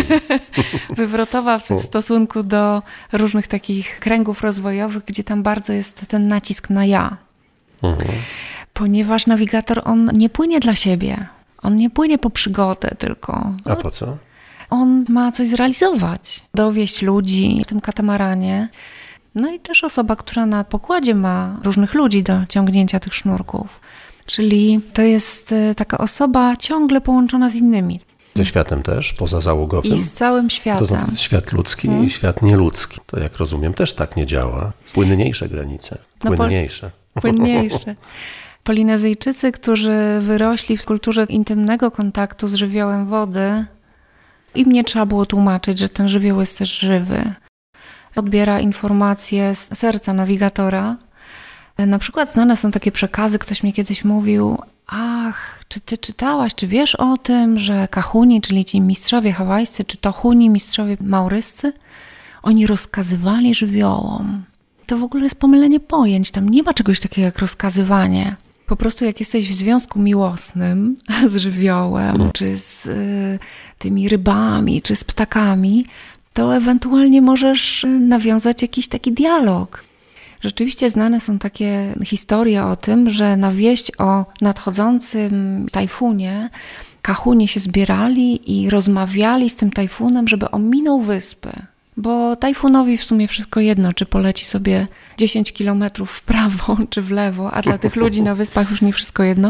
Wywrotowa w stosunku do różnych takich kręgów rozwojowych, gdzie tam bardzo jest ten nacisk na ja. Mhm. Ponieważ nawigator, on nie płynie dla siebie. On nie płynie po przygodę tylko. A po co? On ma coś zrealizować, dowieźć ludzi w tym katamaranie. No i też osoba, która na pokładzie ma różnych ludzi do ciągnięcia tych sznurków. Czyli to jest taka osoba ciągle połączona z innymi. Ze światem też, pozazałogowym? I z całym światem. To znaczy świat ludzki hmm. i świat nieludzki. To jak rozumiem też tak nie działa. Płynniejsze granice. Płynniejsze. No, płynniejsze. Polinezyjczycy, którzy wyrośli w kulturze intymnego kontaktu z żywiołem wody, im nie trzeba było tłumaczyć, że ten żywioł jest też żywy. Odbiera informacje z serca nawigatora. Na przykład znane są takie przekazy, ktoś mi kiedyś mówił: ach, czy ty czytałaś, czy wiesz o tym, że kahuni, czyli ci mistrzowie hawajscy, czy tohuni, mistrzowie mauryscy, oni rozkazywali żywiołom. To w ogóle jest pomylenie pojęć, tam nie ma czegoś takiego jak rozkazywanie. Po prostu jak jesteś w związku miłosnym z żywiołem, no. czy z y, tymi rybami, czy z ptakami, to ewentualnie możesz nawiązać jakiś taki dialog. Rzeczywiście znane są takie historie o tym, że na wieść o nadchodzącym tajfunie kahuni się zbierali i rozmawiali z tym tajfunem, żeby ominął wyspy. Bo tajfunowi w sumie wszystko jedno, czy poleci sobie dziesięć kilometrów w prawo, czy w lewo, a dla tych ludzi na wyspach już nie wszystko jedno.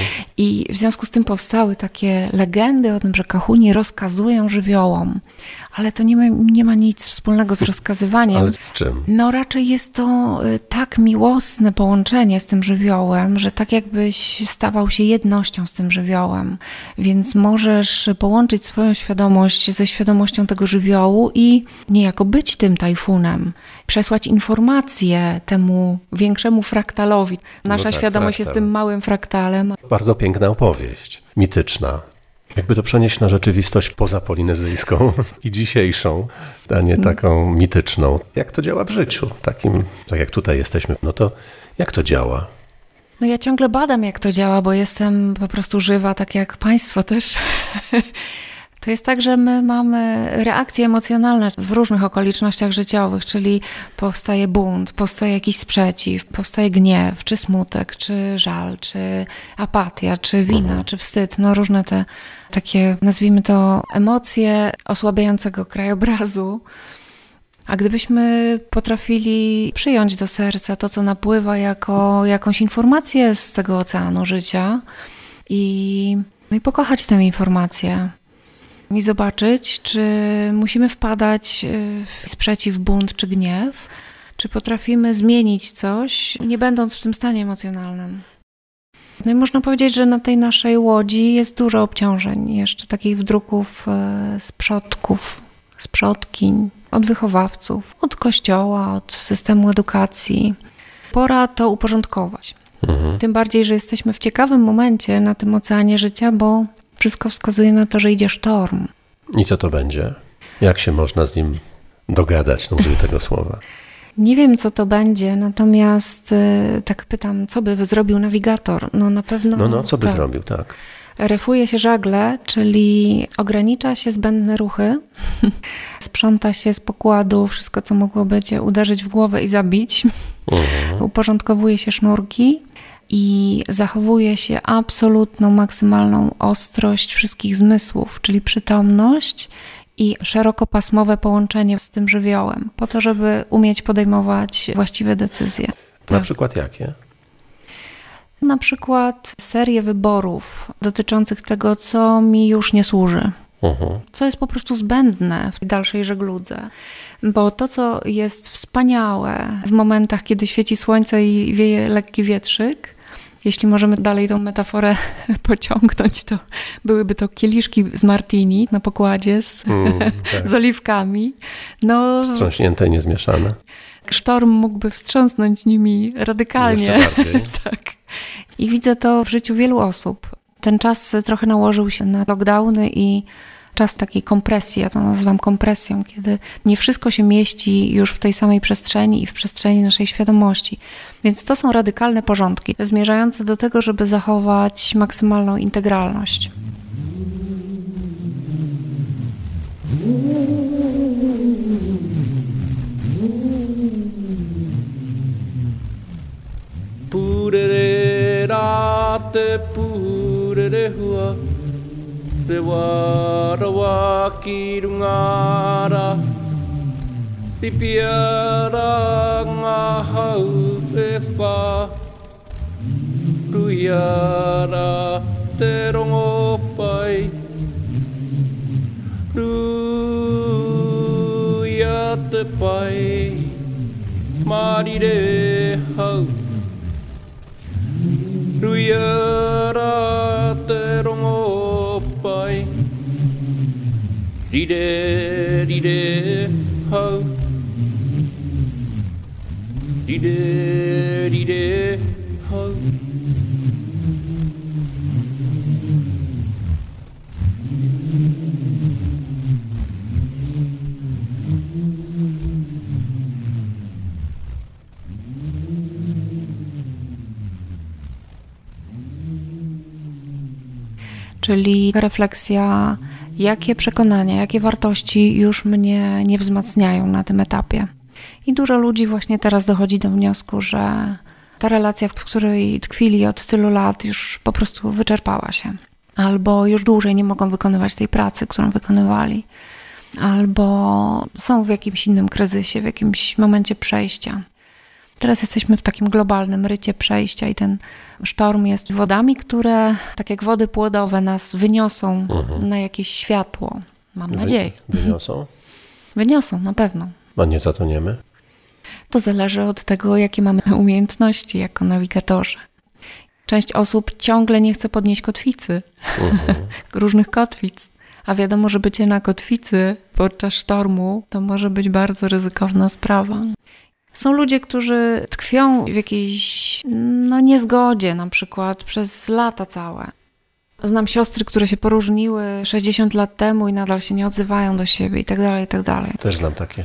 I w związku z tym powstały takie legendy o tym, że kahuni rozkazują żywiołom. Ale to nie ma, nie ma nic wspólnego z rozkazywaniem. Ale z czym? No raczej jest to tak miłosne połączenie z tym żywiołem, że tak jakbyś stawał się jednością z tym żywiołem. Więc możesz połączyć swoją świadomość ze świadomością tego żywiołu i niejako być tym tajfunem. Przesłać informacje temu większemu fraktalowi. Nasza no tak, świadomość fraktal. Jest tym małym fraktalem. Bardzo piękna opowieść, mityczna. Jakby to przenieść na rzeczywistość pozapolinezyjską i dzisiejszą, a nie taką mityczną. Jak to działa w życiu? Takim, tak jak tutaj jesteśmy, no to jak to działa? No ja ciągle badam, jak to działa, bo jestem po prostu żywa, tak jak państwo też. To jest tak, że my mamy reakcje emocjonalne w różnych okolicznościach życiowych, czyli powstaje bunt, powstaje jakiś sprzeciw, powstaje gniew, czy smutek, czy żal, czy apatia, czy wina, mhm. czy wstyd. No różne te takie, nazwijmy to, emocje osłabiającego krajobrazu. A gdybyśmy potrafili przyjąć do serca to, co napływa jako jakąś informację z tego oceanu życia i, no i pokochać tę informację, i zobaczyć, czy musimy wpadać w sprzeciw, bunt czy gniew, czy potrafimy zmienić coś, nie będąc w tym stanie emocjonalnym. No i można powiedzieć, że na tej naszej łodzi jest dużo obciążeń, jeszcze takich wdruków z przodków, z przodkiń, od wychowawców, od kościoła, od systemu edukacji. Pora to uporządkować. Mhm. Tym bardziej, że jesteśmy w ciekawym momencie na tym oceanie życia, bo wszystko wskazuje na to, że idzie sztorm. I co to będzie? Jak się można z nim dogadać, no użyję tego słowa? Nie wiem, co to będzie, natomiast y, tak pytam, co by zrobił nawigator? No na pewno... No, no, co by tak. zrobił, tak. Refuje się żagle, czyli ogranicza się zbędne ruchy, sprząta się z pokładu wszystko, co mogłoby cię uderzyć w głowę i zabić, uh-huh. uporządkowuje się sznurki, i zachowuje się absolutną, maksymalną ostrość wszystkich zmysłów, czyli przytomność i szerokopasmowe połączenie z tym żywiołem, po to, żeby umieć podejmować właściwe decyzje. Na tak. przykład jakie? Na przykład serię wyborów dotyczących tego, co mi już nie służy. Uh-huh. Co jest po prostu zbędne w dalszej żegludze. Bo to, co jest wspaniałe w momentach, kiedy świeci słońce i wieje lekki wietrzyk, jeśli możemy dalej tą metaforę pociągnąć, to byłyby to kieliszki z martini na pokładzie z, mm, tak. z oliwkami. No, wstrząśnięte, niezmieszane. Sztorm mógłby wstrząsnąć nimi radykalnie. Jeszcze bardziej. tak. I widzę to w życiu wielu osób. Ten czas trochę nałożył się na lockdowny i czas takiej kompresji, ja to nazywam kompresją, kiedy nie wszystko się mieści już w tej samej przestrzeni i w przestrzeni naszej świadomości. Więc to są radykalne porządki, zmierzające do tego, żeby zachować maksymalną integralność. te warawa ki rungara pipiara ngā hau e wha ruiara te rongo pai ruia te pai marire hau ruiara te rongo pai ride ride hau ride ride hau Czyli refleksja, jakie przekonania, jakie wartości już mnie nie wzmacniają na tym etapie. I dużo ludzi właśnie teraz dochodzi do wniosku, że ta relacja, w której tkwili od tylu lat, już po prostu wyczerpała się. Albo już dłużej nie mogą wykonywać tej pracy, którą wykonywali. Albo są w jakimś innym kryzysie, w jakimś momencie przejścia. Teraz jesteśmy w takim globalnym rycie przejścia i ten sztorm jest wodami, które, tak jak wody płodowe, nas wyniosą uh-huh. na jakieś światło. Mam Wy, nadzieję. Wyniosą? Wyniosą, na pewno. A nie zatoniemy? To zależy od tego, jakie mamy umiejętności jako nawigatorzy. Część osób ciągle nie chce podnieść kotwicy, uh-huh. różnych kotwic. A wiadomo, że bycie na kotwicy podczas sztormu to może być bardzo ryzykowna sprawa. Są ludzie, którzy tkwią w jakiejś no, niezgodzie na przykład przez lata całe. Znam siostry, które się poróżniły sześćdziesiąt lat temu i nadal się nie odzywają do siebie i tak dalej, i tak dalej. Też znam takie.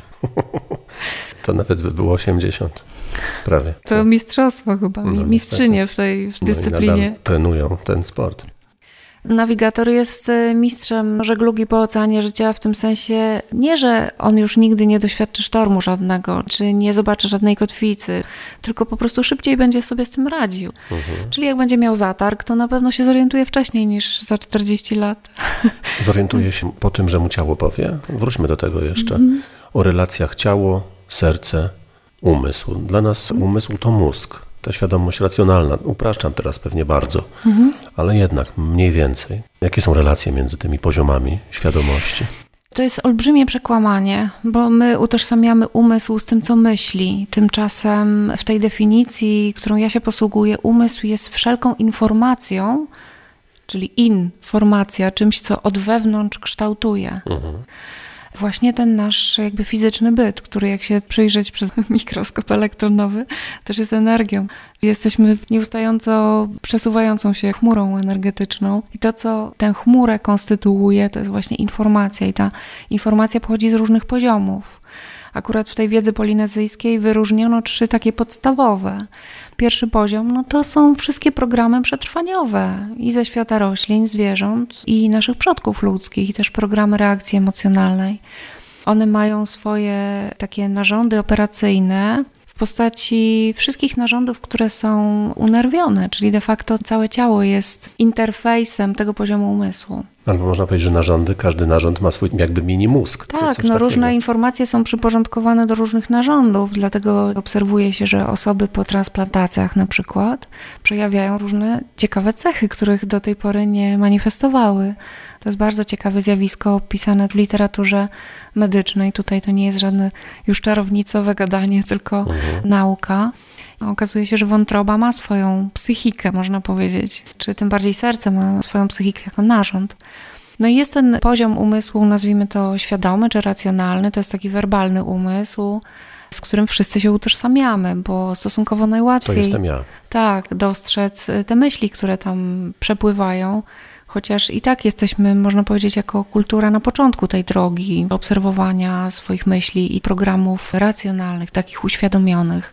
To nawet by było osiemdziesiąt. Prawie. To mistrzostwo chyba, no, mistrzynie w tej w dyscyplinie. No i nadal trenują ten sport. Nawigator jest mistrzem żeglugi po oceanie życia w tym sensie nie, że on już nigdy nie doświadczy sztormu żadnego, czy nie zobaczy żadnej kotwicy, tylko po prostu szybciej będzie sobie z tym radził. Mhm. Czyli jak będzie miał zatarg, to na pewno się zorientuje wcześniej niż za czterdzieści lat. Zorientuje się po tym, że mu ciało powie? Wróćmy do tego jeszcze. Mhm. O relacjach ciało, serce, umysł. Dla nas umysł to mózg. Ta świadomość racjonalna, upraszczam teraz pewnie bardzo, mhm. ale jednak mniej więcej. Jakie są relacje między tymi poziomami świadomości? To jest olbrzymie przekłamanie, bo my utożsamiamy umysł z tym, co myśli. Tymczasem w tej definicji, którą ja się posługuję, umysł jest wszelką informacją, czyli informacja, czymś, co od wewnątrz kształtuje. Mhm. Właśnie ten nasz jakby fizyczny byt, który jak się przyjrzeć przez mikroskop elektronowy, też jest energią. Jesteśmy nieustająco przesuwającą się chmurą energetyczną i to, co tę chmurę konstytuuje, to jest właśnie informacja i ta informacja pochodzi z różnych poziomów. Akurat w tej wiedzy polinezyjskiej wyróżniono trzy takie podstawowe. Pierwszy poziom, no to są wszystkie programy przetrwaniowe i ze świata roślin, zwierząt i naszych przodków ludzkich i też programy reakcji emocjonalnej. One mają swoje takie narządy operacyjne w postaci wszystkich narządów, które są unerwione, czyli de facto całe ciało jest interfejsem tego poziomu umysłu. Albo można powiedzieć, że narządy, każdy narząd ma swój jakby mini mózg. Tak, no takiego. Różne informacje są przyporządkowane do różnych narządów, dlatego obserwuje się, że osoby po transplantacjach na przykład przejawiają różne ciekawe cechy, których do tej pory nie manifestowały. To jest bardzo ciekawe zjawisko opisane w literaturze medycznej. Tutaj to nie jest żadne już czarownicowe gadanie, tylko mhm. nauka. Okazuje się, że wątroba ma swoją psychikę, można powiedzieć, czy tym bardziej serce ma swoją psychikę jako narząd. No i jest ten poziom umysłu, nazwijmy to świadomy czy racjonalny, to jest taki werbalny umysł, z którym wszyscy się utożsamiamy, bo stosunkowo najłatwiej to jestem ja. Tak, dostrzec te myśli, które tam przepływają, chociaż i tak jesteśmy, można powiedzieć, jako kultura na początku tej drogi obserwowania swoich myśli i programów racjonalnych, takich uświadomionych.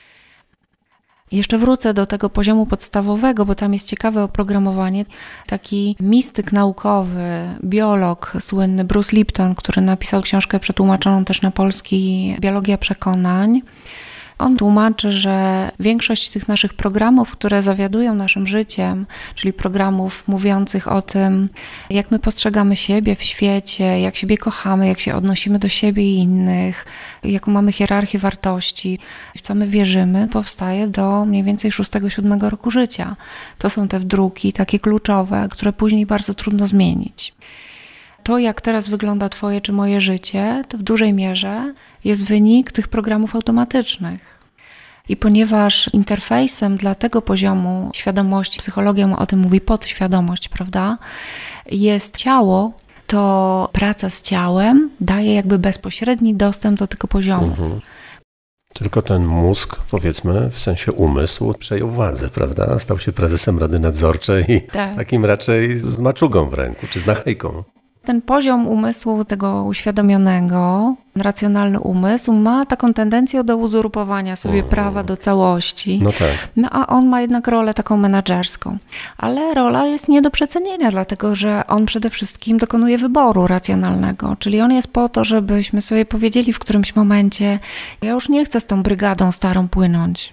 Jeszcze wrócę do tego poziomu podstawowego, bo tam jest ciekawe oprogramowanie. Taki mistyk naukowy, biolog słynny Bruce Lipton, który napisał książkę przetłumaczoną też na polski Biologia przekonań, On tłumaczy, że większość tych naszych programów, które zawiadują naszym życiem, czyli programów mówiących o tym, jak my postrzegamy siebie w świecie, jak siebie kochamy, jak się odnosimy do siebie i innych, jaką mamy hierarchię wartości, w co my wierzymy, powstaje do mniej więcej szóstego, siódmego roku życia. To są te wdruki takie kluczowe, które później bardzo trudno zmienić. To, jak teraz wygląda twoje czy moje życie, to w dużej mierze jest wynik tych programów automatycznych. I ponieważ interfejsem dla tego poziomu świadomości, psychologia o tym mówi podświadomość, prawda, jest ciało, to praca z ciałem daje jakby bezpośredni dostęp do tego poziomu. Mhm. Tylko ten mózg, powiedzmy, w sensie umysł, przejął władzę, prawda? Stał się prezesem Rady Nadzorczej i Tak. takim raczej z maczugą w ręku, czy z nachajką. Ten poziom umysłu tego uświadomionego, racjonalny umysł ma taką tendencję do uzurpowania sobie Mhm. prawa do całości. No tak. No a on ma jednak rolę taką menedżerską. Ale rola jest nie do przecenienia, dlatego że on przede wszystkim dokonuje wyboru racjonalnego. Czyli on jest po to, żebyśmy sobie powiedzieli w którymś momencie, ja już nie chcę z tą brygadą starą płynąć.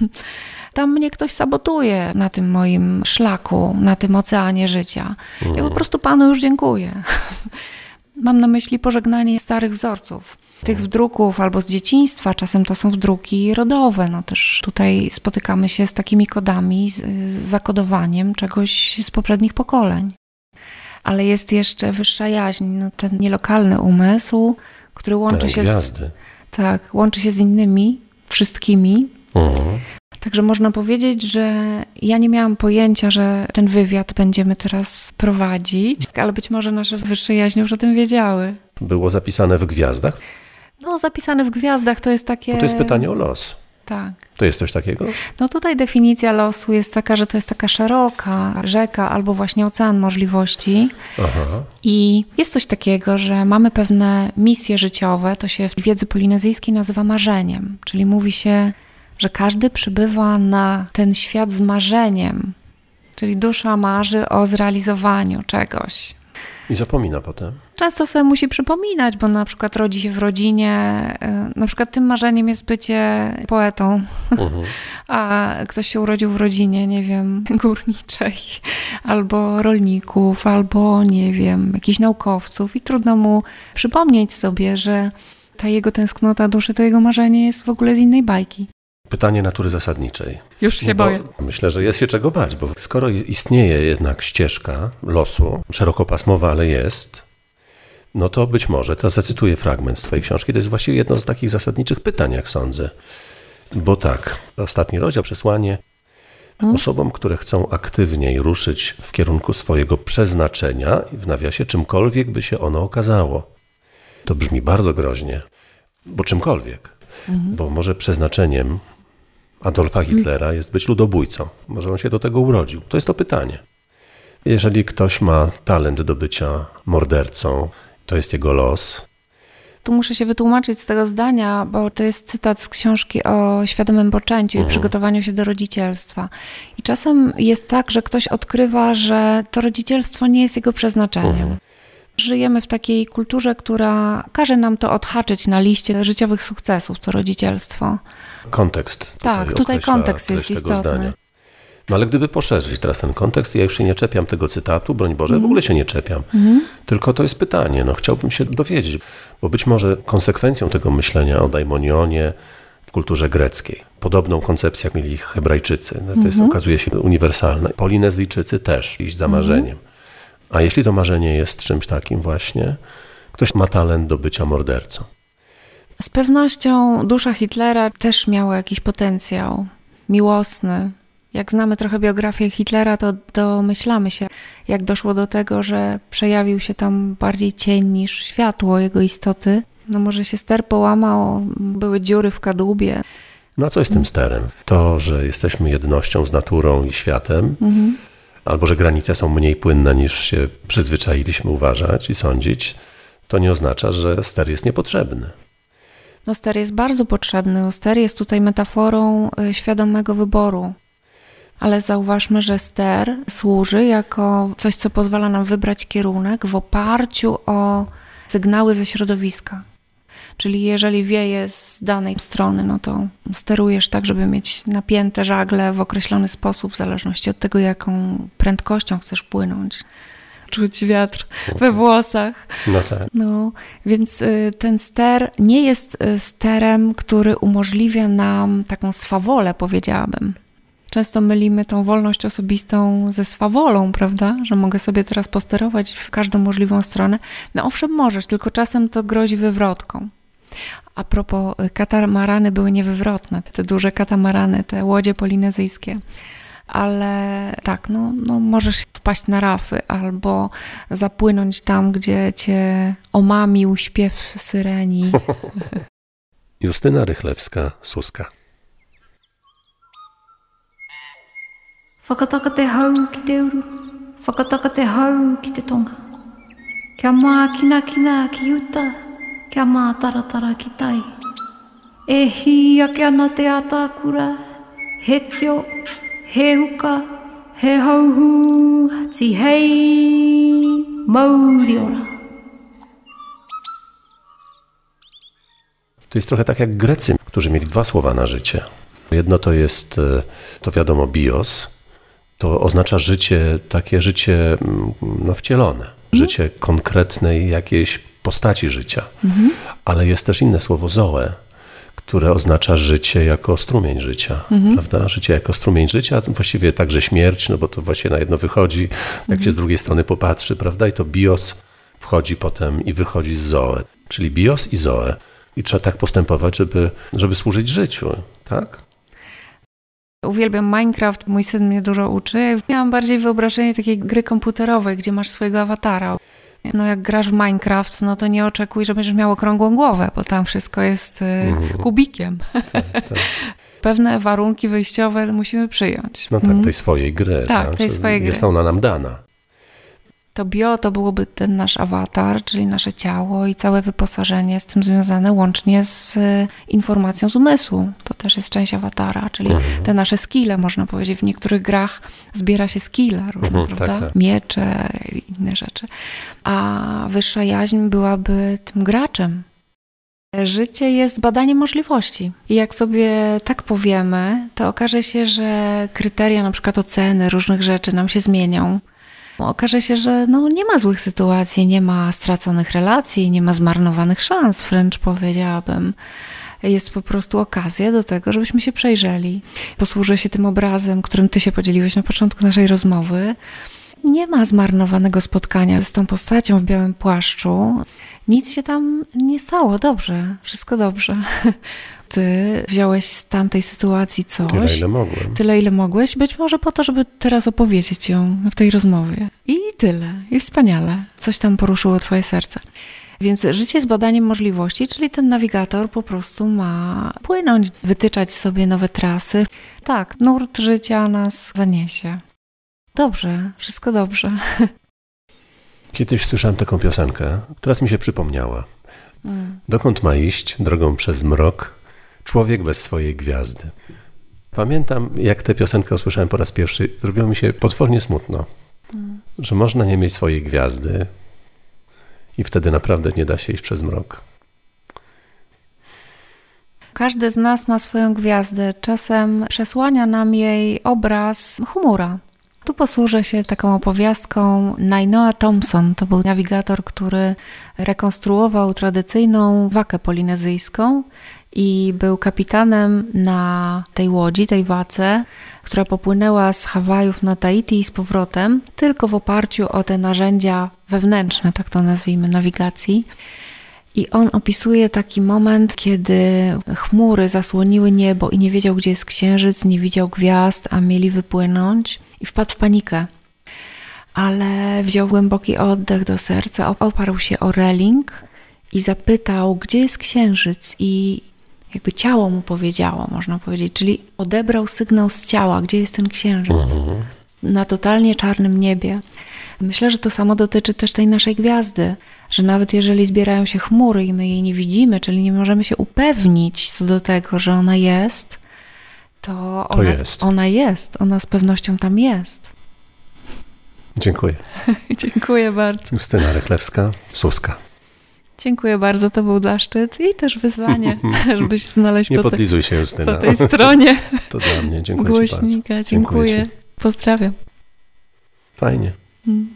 Tam mnie ktoś sabotuje na tym moim szlaku, na tym oceanie życia. Ja po prostu Panu już dziękuję. Mam na myśli pożegnanie starych wzorców. Tych wdruków albo z dzieciństwa, czasem to są wdruki rodowe. No też tutaj spotykamy się z takimi kodami, z, z zakodowaniem czegoś z poprzednich pokoleń. Ale jest jeszcze wyższa jaźń, no ten nielokalny umysł, który łączy Tak, się gwiazdy. z, tak, łączy się z innymi, wszystkimi. Mhm. Także można powiedzieć, że ja nie miałam pojęcia, że ten wywiad będziemy teraz prowadzić, ale być może nasze wyższe jaźnie już o tym wiedziały. Było zapisane w gwiazdach? No, zapisane w gwiazdach to jest takie... Bo to jest pytanie o los. Tak. To jest coś takiego? No tutaj definicja losu jest taka, że to jest taka szeroka rzeka albo właśnie ocean możliwości. Aha. I jest coś takiego, że mamy pewne misje życiowe, to się w wiedzy polinezyjskiej nazywa marzeniem, czyli mówi się, że każdy przybywa na ten świat z marzeniem, czyli dusza marzy o zrealizowaniu czegoś. I zapomina potem. Często sobie musi przypominać, bo na przykład rodzi się w rodzinie, na przykład tym marzeniem jest bycie poetą, Mhm. a ktoś się urodził w rodzinie, nie wiem, górniczej, albo rolników, albo nie wiem, jakichś naukowców i trudno mu przypomnieć sobie, że ta jego tęsknota duszy, to jego marzenie jest w ogóle z innej bajki. Pytanie natury zasadniczej. Już się No bo boję. myślę, że jest się czego bać, bo skoro istnieje jednak ścieżka losu, szerokopasmowa, ale jest, no to być może, teraz zacytuję fragment z twojej książki, to jest właściwie jedno z takich zasadniczych pytań, jak sądzę. Bo tak, ostatni rozdział, przesłanie hmm? osobom, które chcą aktywniej ruszyć w kierunku swojego przeznaczenia, w nawiasie czymkolwiek by się ono okazało. To brzmi bardzo groźnie, bo czymkolwiek. Mhm. Bo może przeznaczeniem Adolfa Hitlera jest być ludobójcą. Może on się do tego urodził. To jest to pytanie. Jeżeli ktoś ma talent do bycia mordercą, to jest jego los. Tu muszę się wytłumaczyć z tego zdania, bo to jest cytat z książki o świadomym poczęciu mhm. i przygotowaniu się do rodzicielstwa. I czasem jest tak, że ktoś odkrywa, że to rodzicielstwo nie jest jego przeznaczeniem. Mhm. Żyjemy w takiej kulturze, która każe nam to odhaczyć na liście życiowych sukcesów, to rodzicielstwo. Kontekst. Tutaj tak, tutaj kontekst jest istotny. Zdania. No ale gdyby poszerzyć teraz ten kontekst, ja już się nie czepiam tego cytatu, broń Boże, mm. w ogóle się nie czepiam. Mm. Tylko to jest pytanie, no chciałbym się dowiedzieć, bo być może konsekwencją tego myślenia o daimonionie w kulturze greckiej, podobną koncepcję jak mieli Hebrajczycy, no to jest, mm-hmm. okazuje się uniwersalne. Polinezyjczycy też iść za marzeniem. Mm. A jeśli to marzenie jest czymś takim właśnie, ktoś ma talent do bycia mordercą. Z pewnością dusza Hitlera też miała jakiś potencjał miłosny. Jak znamy trochę biografię Hitlera, to domyślamy się, jak doszło do tego, że przejawił się tam bardziej cień niż światło jego istoty. No może się ster połamał, były dziury w kadłubie. No a co jest tym sterem? To, że jesteśmy jednością z naturą i światem, mhm. albo że granice są mniej płynne niż się przyzwyczailiśmy uważać i sądzić, to nie oznacza, że ster jest niepotrzebny. No ster jest bardzo potrzebny. Ster jest tutaj metaforą świadomego wyboru. Ale zauważmy, że ster służy jako coś, co pozwala nam wybrać kierunek w oparciu o sygnały ze środowiska. Czyli jeżeli wieje z danej strony, no to sterujesz tak, żeby mieć napięte żagle w określony sposób, w zależności od tego, jaką prędkością chcesz płynąć. Czuć wiatr we włosach. No tak. No, więc y, ten ster nie jest y, sterem, który umożliwia nam taką swawolę, powiedziałabym. Często mylimy tą wolność osobistą ze swawolą, prawda? Że mogę sobie teraz posterować w każdą możliwą stronę. No owszem, możesz, tylko czasem to grozi wywrotką. A propos, katamarany były niewywrotne. Te duże katamarany, te łodzie polinezyjskie. Ale tak, no, no możesz wpaść na rafy albo zapłynąć tam, gdzie cię omamił śpiew syreni. Justyna Rychlewska, Suska. Whakataka te hau ki te uru, whakataka te hau ki te tonga. Kia mā kina kina ki uta, kia mā taratara ki tai. E hi ake ana te atakura, he tio, he huka, he hauhu, ti hei, mauri ora. To jest trochę tak jak Grecy, którzy mieli dwa słowa na życie. Jedno to jest, to wiadomo, bios. To oznacza życie, takie życie no, wcielone. Życie konkretnej jakiejś postaci życia. Mhm. Ale jest też inne słowo zoe, które oznacza życie jako strumień życia. Mhm. Prawda? Życie jako strumień życia, właściwie także śmierć, no bo to właśnie na jedno wychodzi, jak mhm. się z drugiej strony popatrzy, prawda? I to bios wchodzi potem i wychodzi z zoe. Czyli bios i zoe. I trzeba tak postępować, żeby, żeby służyć życiu, tak? Uwielbiam Minecraft, mój syn mnie dużo uczy. Miałam bardziej wyobrażenie takiej gry komputerowej, gdzie masz swojego awatara. No jak grasz w Minecraft, no to nie oczekuj, że będziesz miał okrągłą głowę, bo tam wszystko jest mm. kubikiem. Tak, tak. Pewne warunki wyjściowe musimy przyjąć. No tak, tej swojej gry. Tak, tak? tej swojej jest gry. ona nam dana. To bio to byłoby ten nasz awatar, czyli nasze ciało i całe wyposażenie z tym związane łącznie z informacją z umysłu. To też jest część awatara, czyli mhm. te nasze skille, można powiedzieć. W niektórych grach zbiera się skille różne, mhm, prawda? Tak, tak. Miecze i inne rzeczy. A wyższa jaźń byłaby tym graczem. Życie jest badaniem możliwości. I jak sobie tak powiemy, to okaże się, że kryteria na przykład oceny różnych rzeczy nam się zmienią. Okaże się, że no, nie ma złych sytuacji, nie ma straconych relacji, nie ma zmarnowanych szans, wręcz powiedziałabym. Jest po prostu okazja do tego, żebyśmy się przejrzeli. Posłużę się tym obrazem, którym ty się podzieliłeś na początku naszej rozmowy. Nie ma zmarnowanego spotkania z tą postacią w białym płaszczu. Nic się tam nie stało. Dobrze, wszystko dobrze. Ty wziąłeś z tamtej sytuacji coś. Tyle, ile mogłem. Tyle, ile mogłeś. Być może po to, żeby teraz opowiedzieć ją w tej rozmowie. I tyle. I wspaniale. Coś tam poruszyło twoje serce. Więc życie jest badaniem możliwości, czyli ten nawigator po prostu ma płynąć, wytyczać sobie nowe trasy. Tak, nurt życia nas zaniesie. Dobrze, wszystko dobrze. Kiedyś słyszałem taką piosenkę, teraz mi się przypomniała. Mm. Dokąd ma iść drogą przez mrok człowiek bez swojej gwiazdy? Pamiętam, jak tę piosenkę usłyszałem po raz pierwszy, zrobiło mi się potwornie smutno, mm. że można nie mieć swojej gwiazdy i wtedy naprawdę nie da się iść przez mrok. Każdy z nas ma swoją gwiazdę. Czasem przesłania nam jej obraz chmura. Tu posłużę się taką opowiastką. Nainoa Thompson to był nawigator, który rekonstruował tradycyjną wakę polinezyjską i był kapitanem na tej łodzi, tej wace, która popłynęła z Hawajów na Tahiti i z powrotem, tylko w oparciu o te narzędzia wewnętrzne, tak to nazwijmy, nawigacji. I on opisuje taki moment, kiedy chmury zasłoniły niebo i nie wiedział, gdzie jest księżyc, nie widział gwiazd, a mieli wypłynąć i wpadł w panikę. Ale wziął głęboki oddech do serca, oparł się o reling i zapytał, gdzie jest księżyc, i jakby ciało mu powiedziało, można powiedzieć, czyli odebrał sygnał z ciała, gdzie jest ten księżyc. Mhm. Na totalnie czarnym niebie. Myślę, że to samo dotyczy też tej naszej gwiazdy, że nawet jeżeli zbierają się chmury i my jej nie widzimy, czyli nie możemy się upewnić co do tego, że ona jest, to ona, to jest. ona jest, ona z pewnością tam jest. Dziękuję. Dziękuję bardzo. Justyna Rychlewska, Suska. Dziękuję bardzo, to był zaszczyt i też wyzwanie, żeby się znaleźć Nie po, te, podlizuj się, Justyna. po tej stronie To dla mnie. Dziękuję głośnika. ci bardzo. Dziękuję. Dziękuję ci. Pozdrawiam. Fajnie. Mm.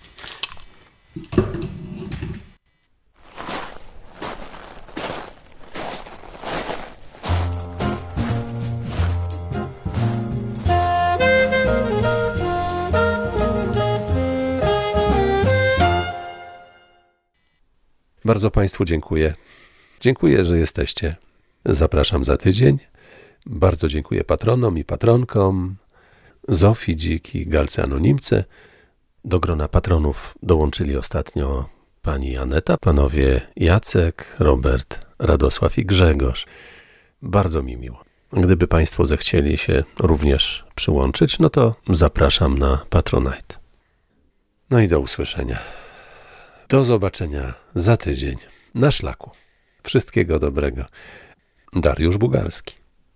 Bardzo Państwu dziękuję. Dziękuję, że jesteście. Zapraszam za tydzień. Bardzo dziękuję patronom i patronkom, Zofii Dzik i Galce Anonimce. Do grona patronów dołączyli ostatnio pani Aneta, panowie Jacek, Robert, Radosław i Grzegorz. Bardzo mi miło. Gdyby Państwo zechcieli się również przyłączyć, no to zapraszam na Patronite. No i do usłyszenia. Do zobaczenia za tydzień na szlaku. Wszystkiego dobrego. Dariusz Bugalski.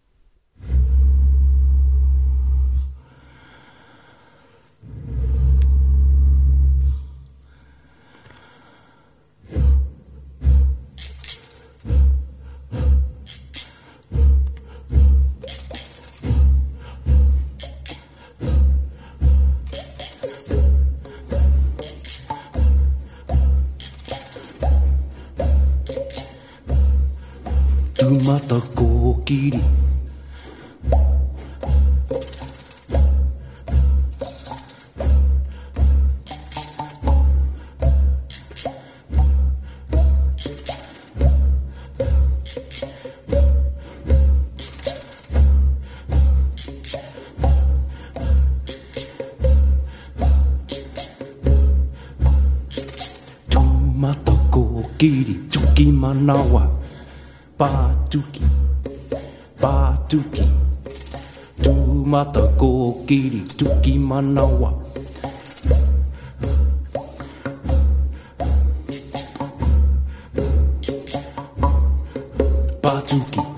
Mata kokiri Tu mata kokiri tuki manawa Patuki, patuki, tu mata kokiri, tuki manawa. Patuki.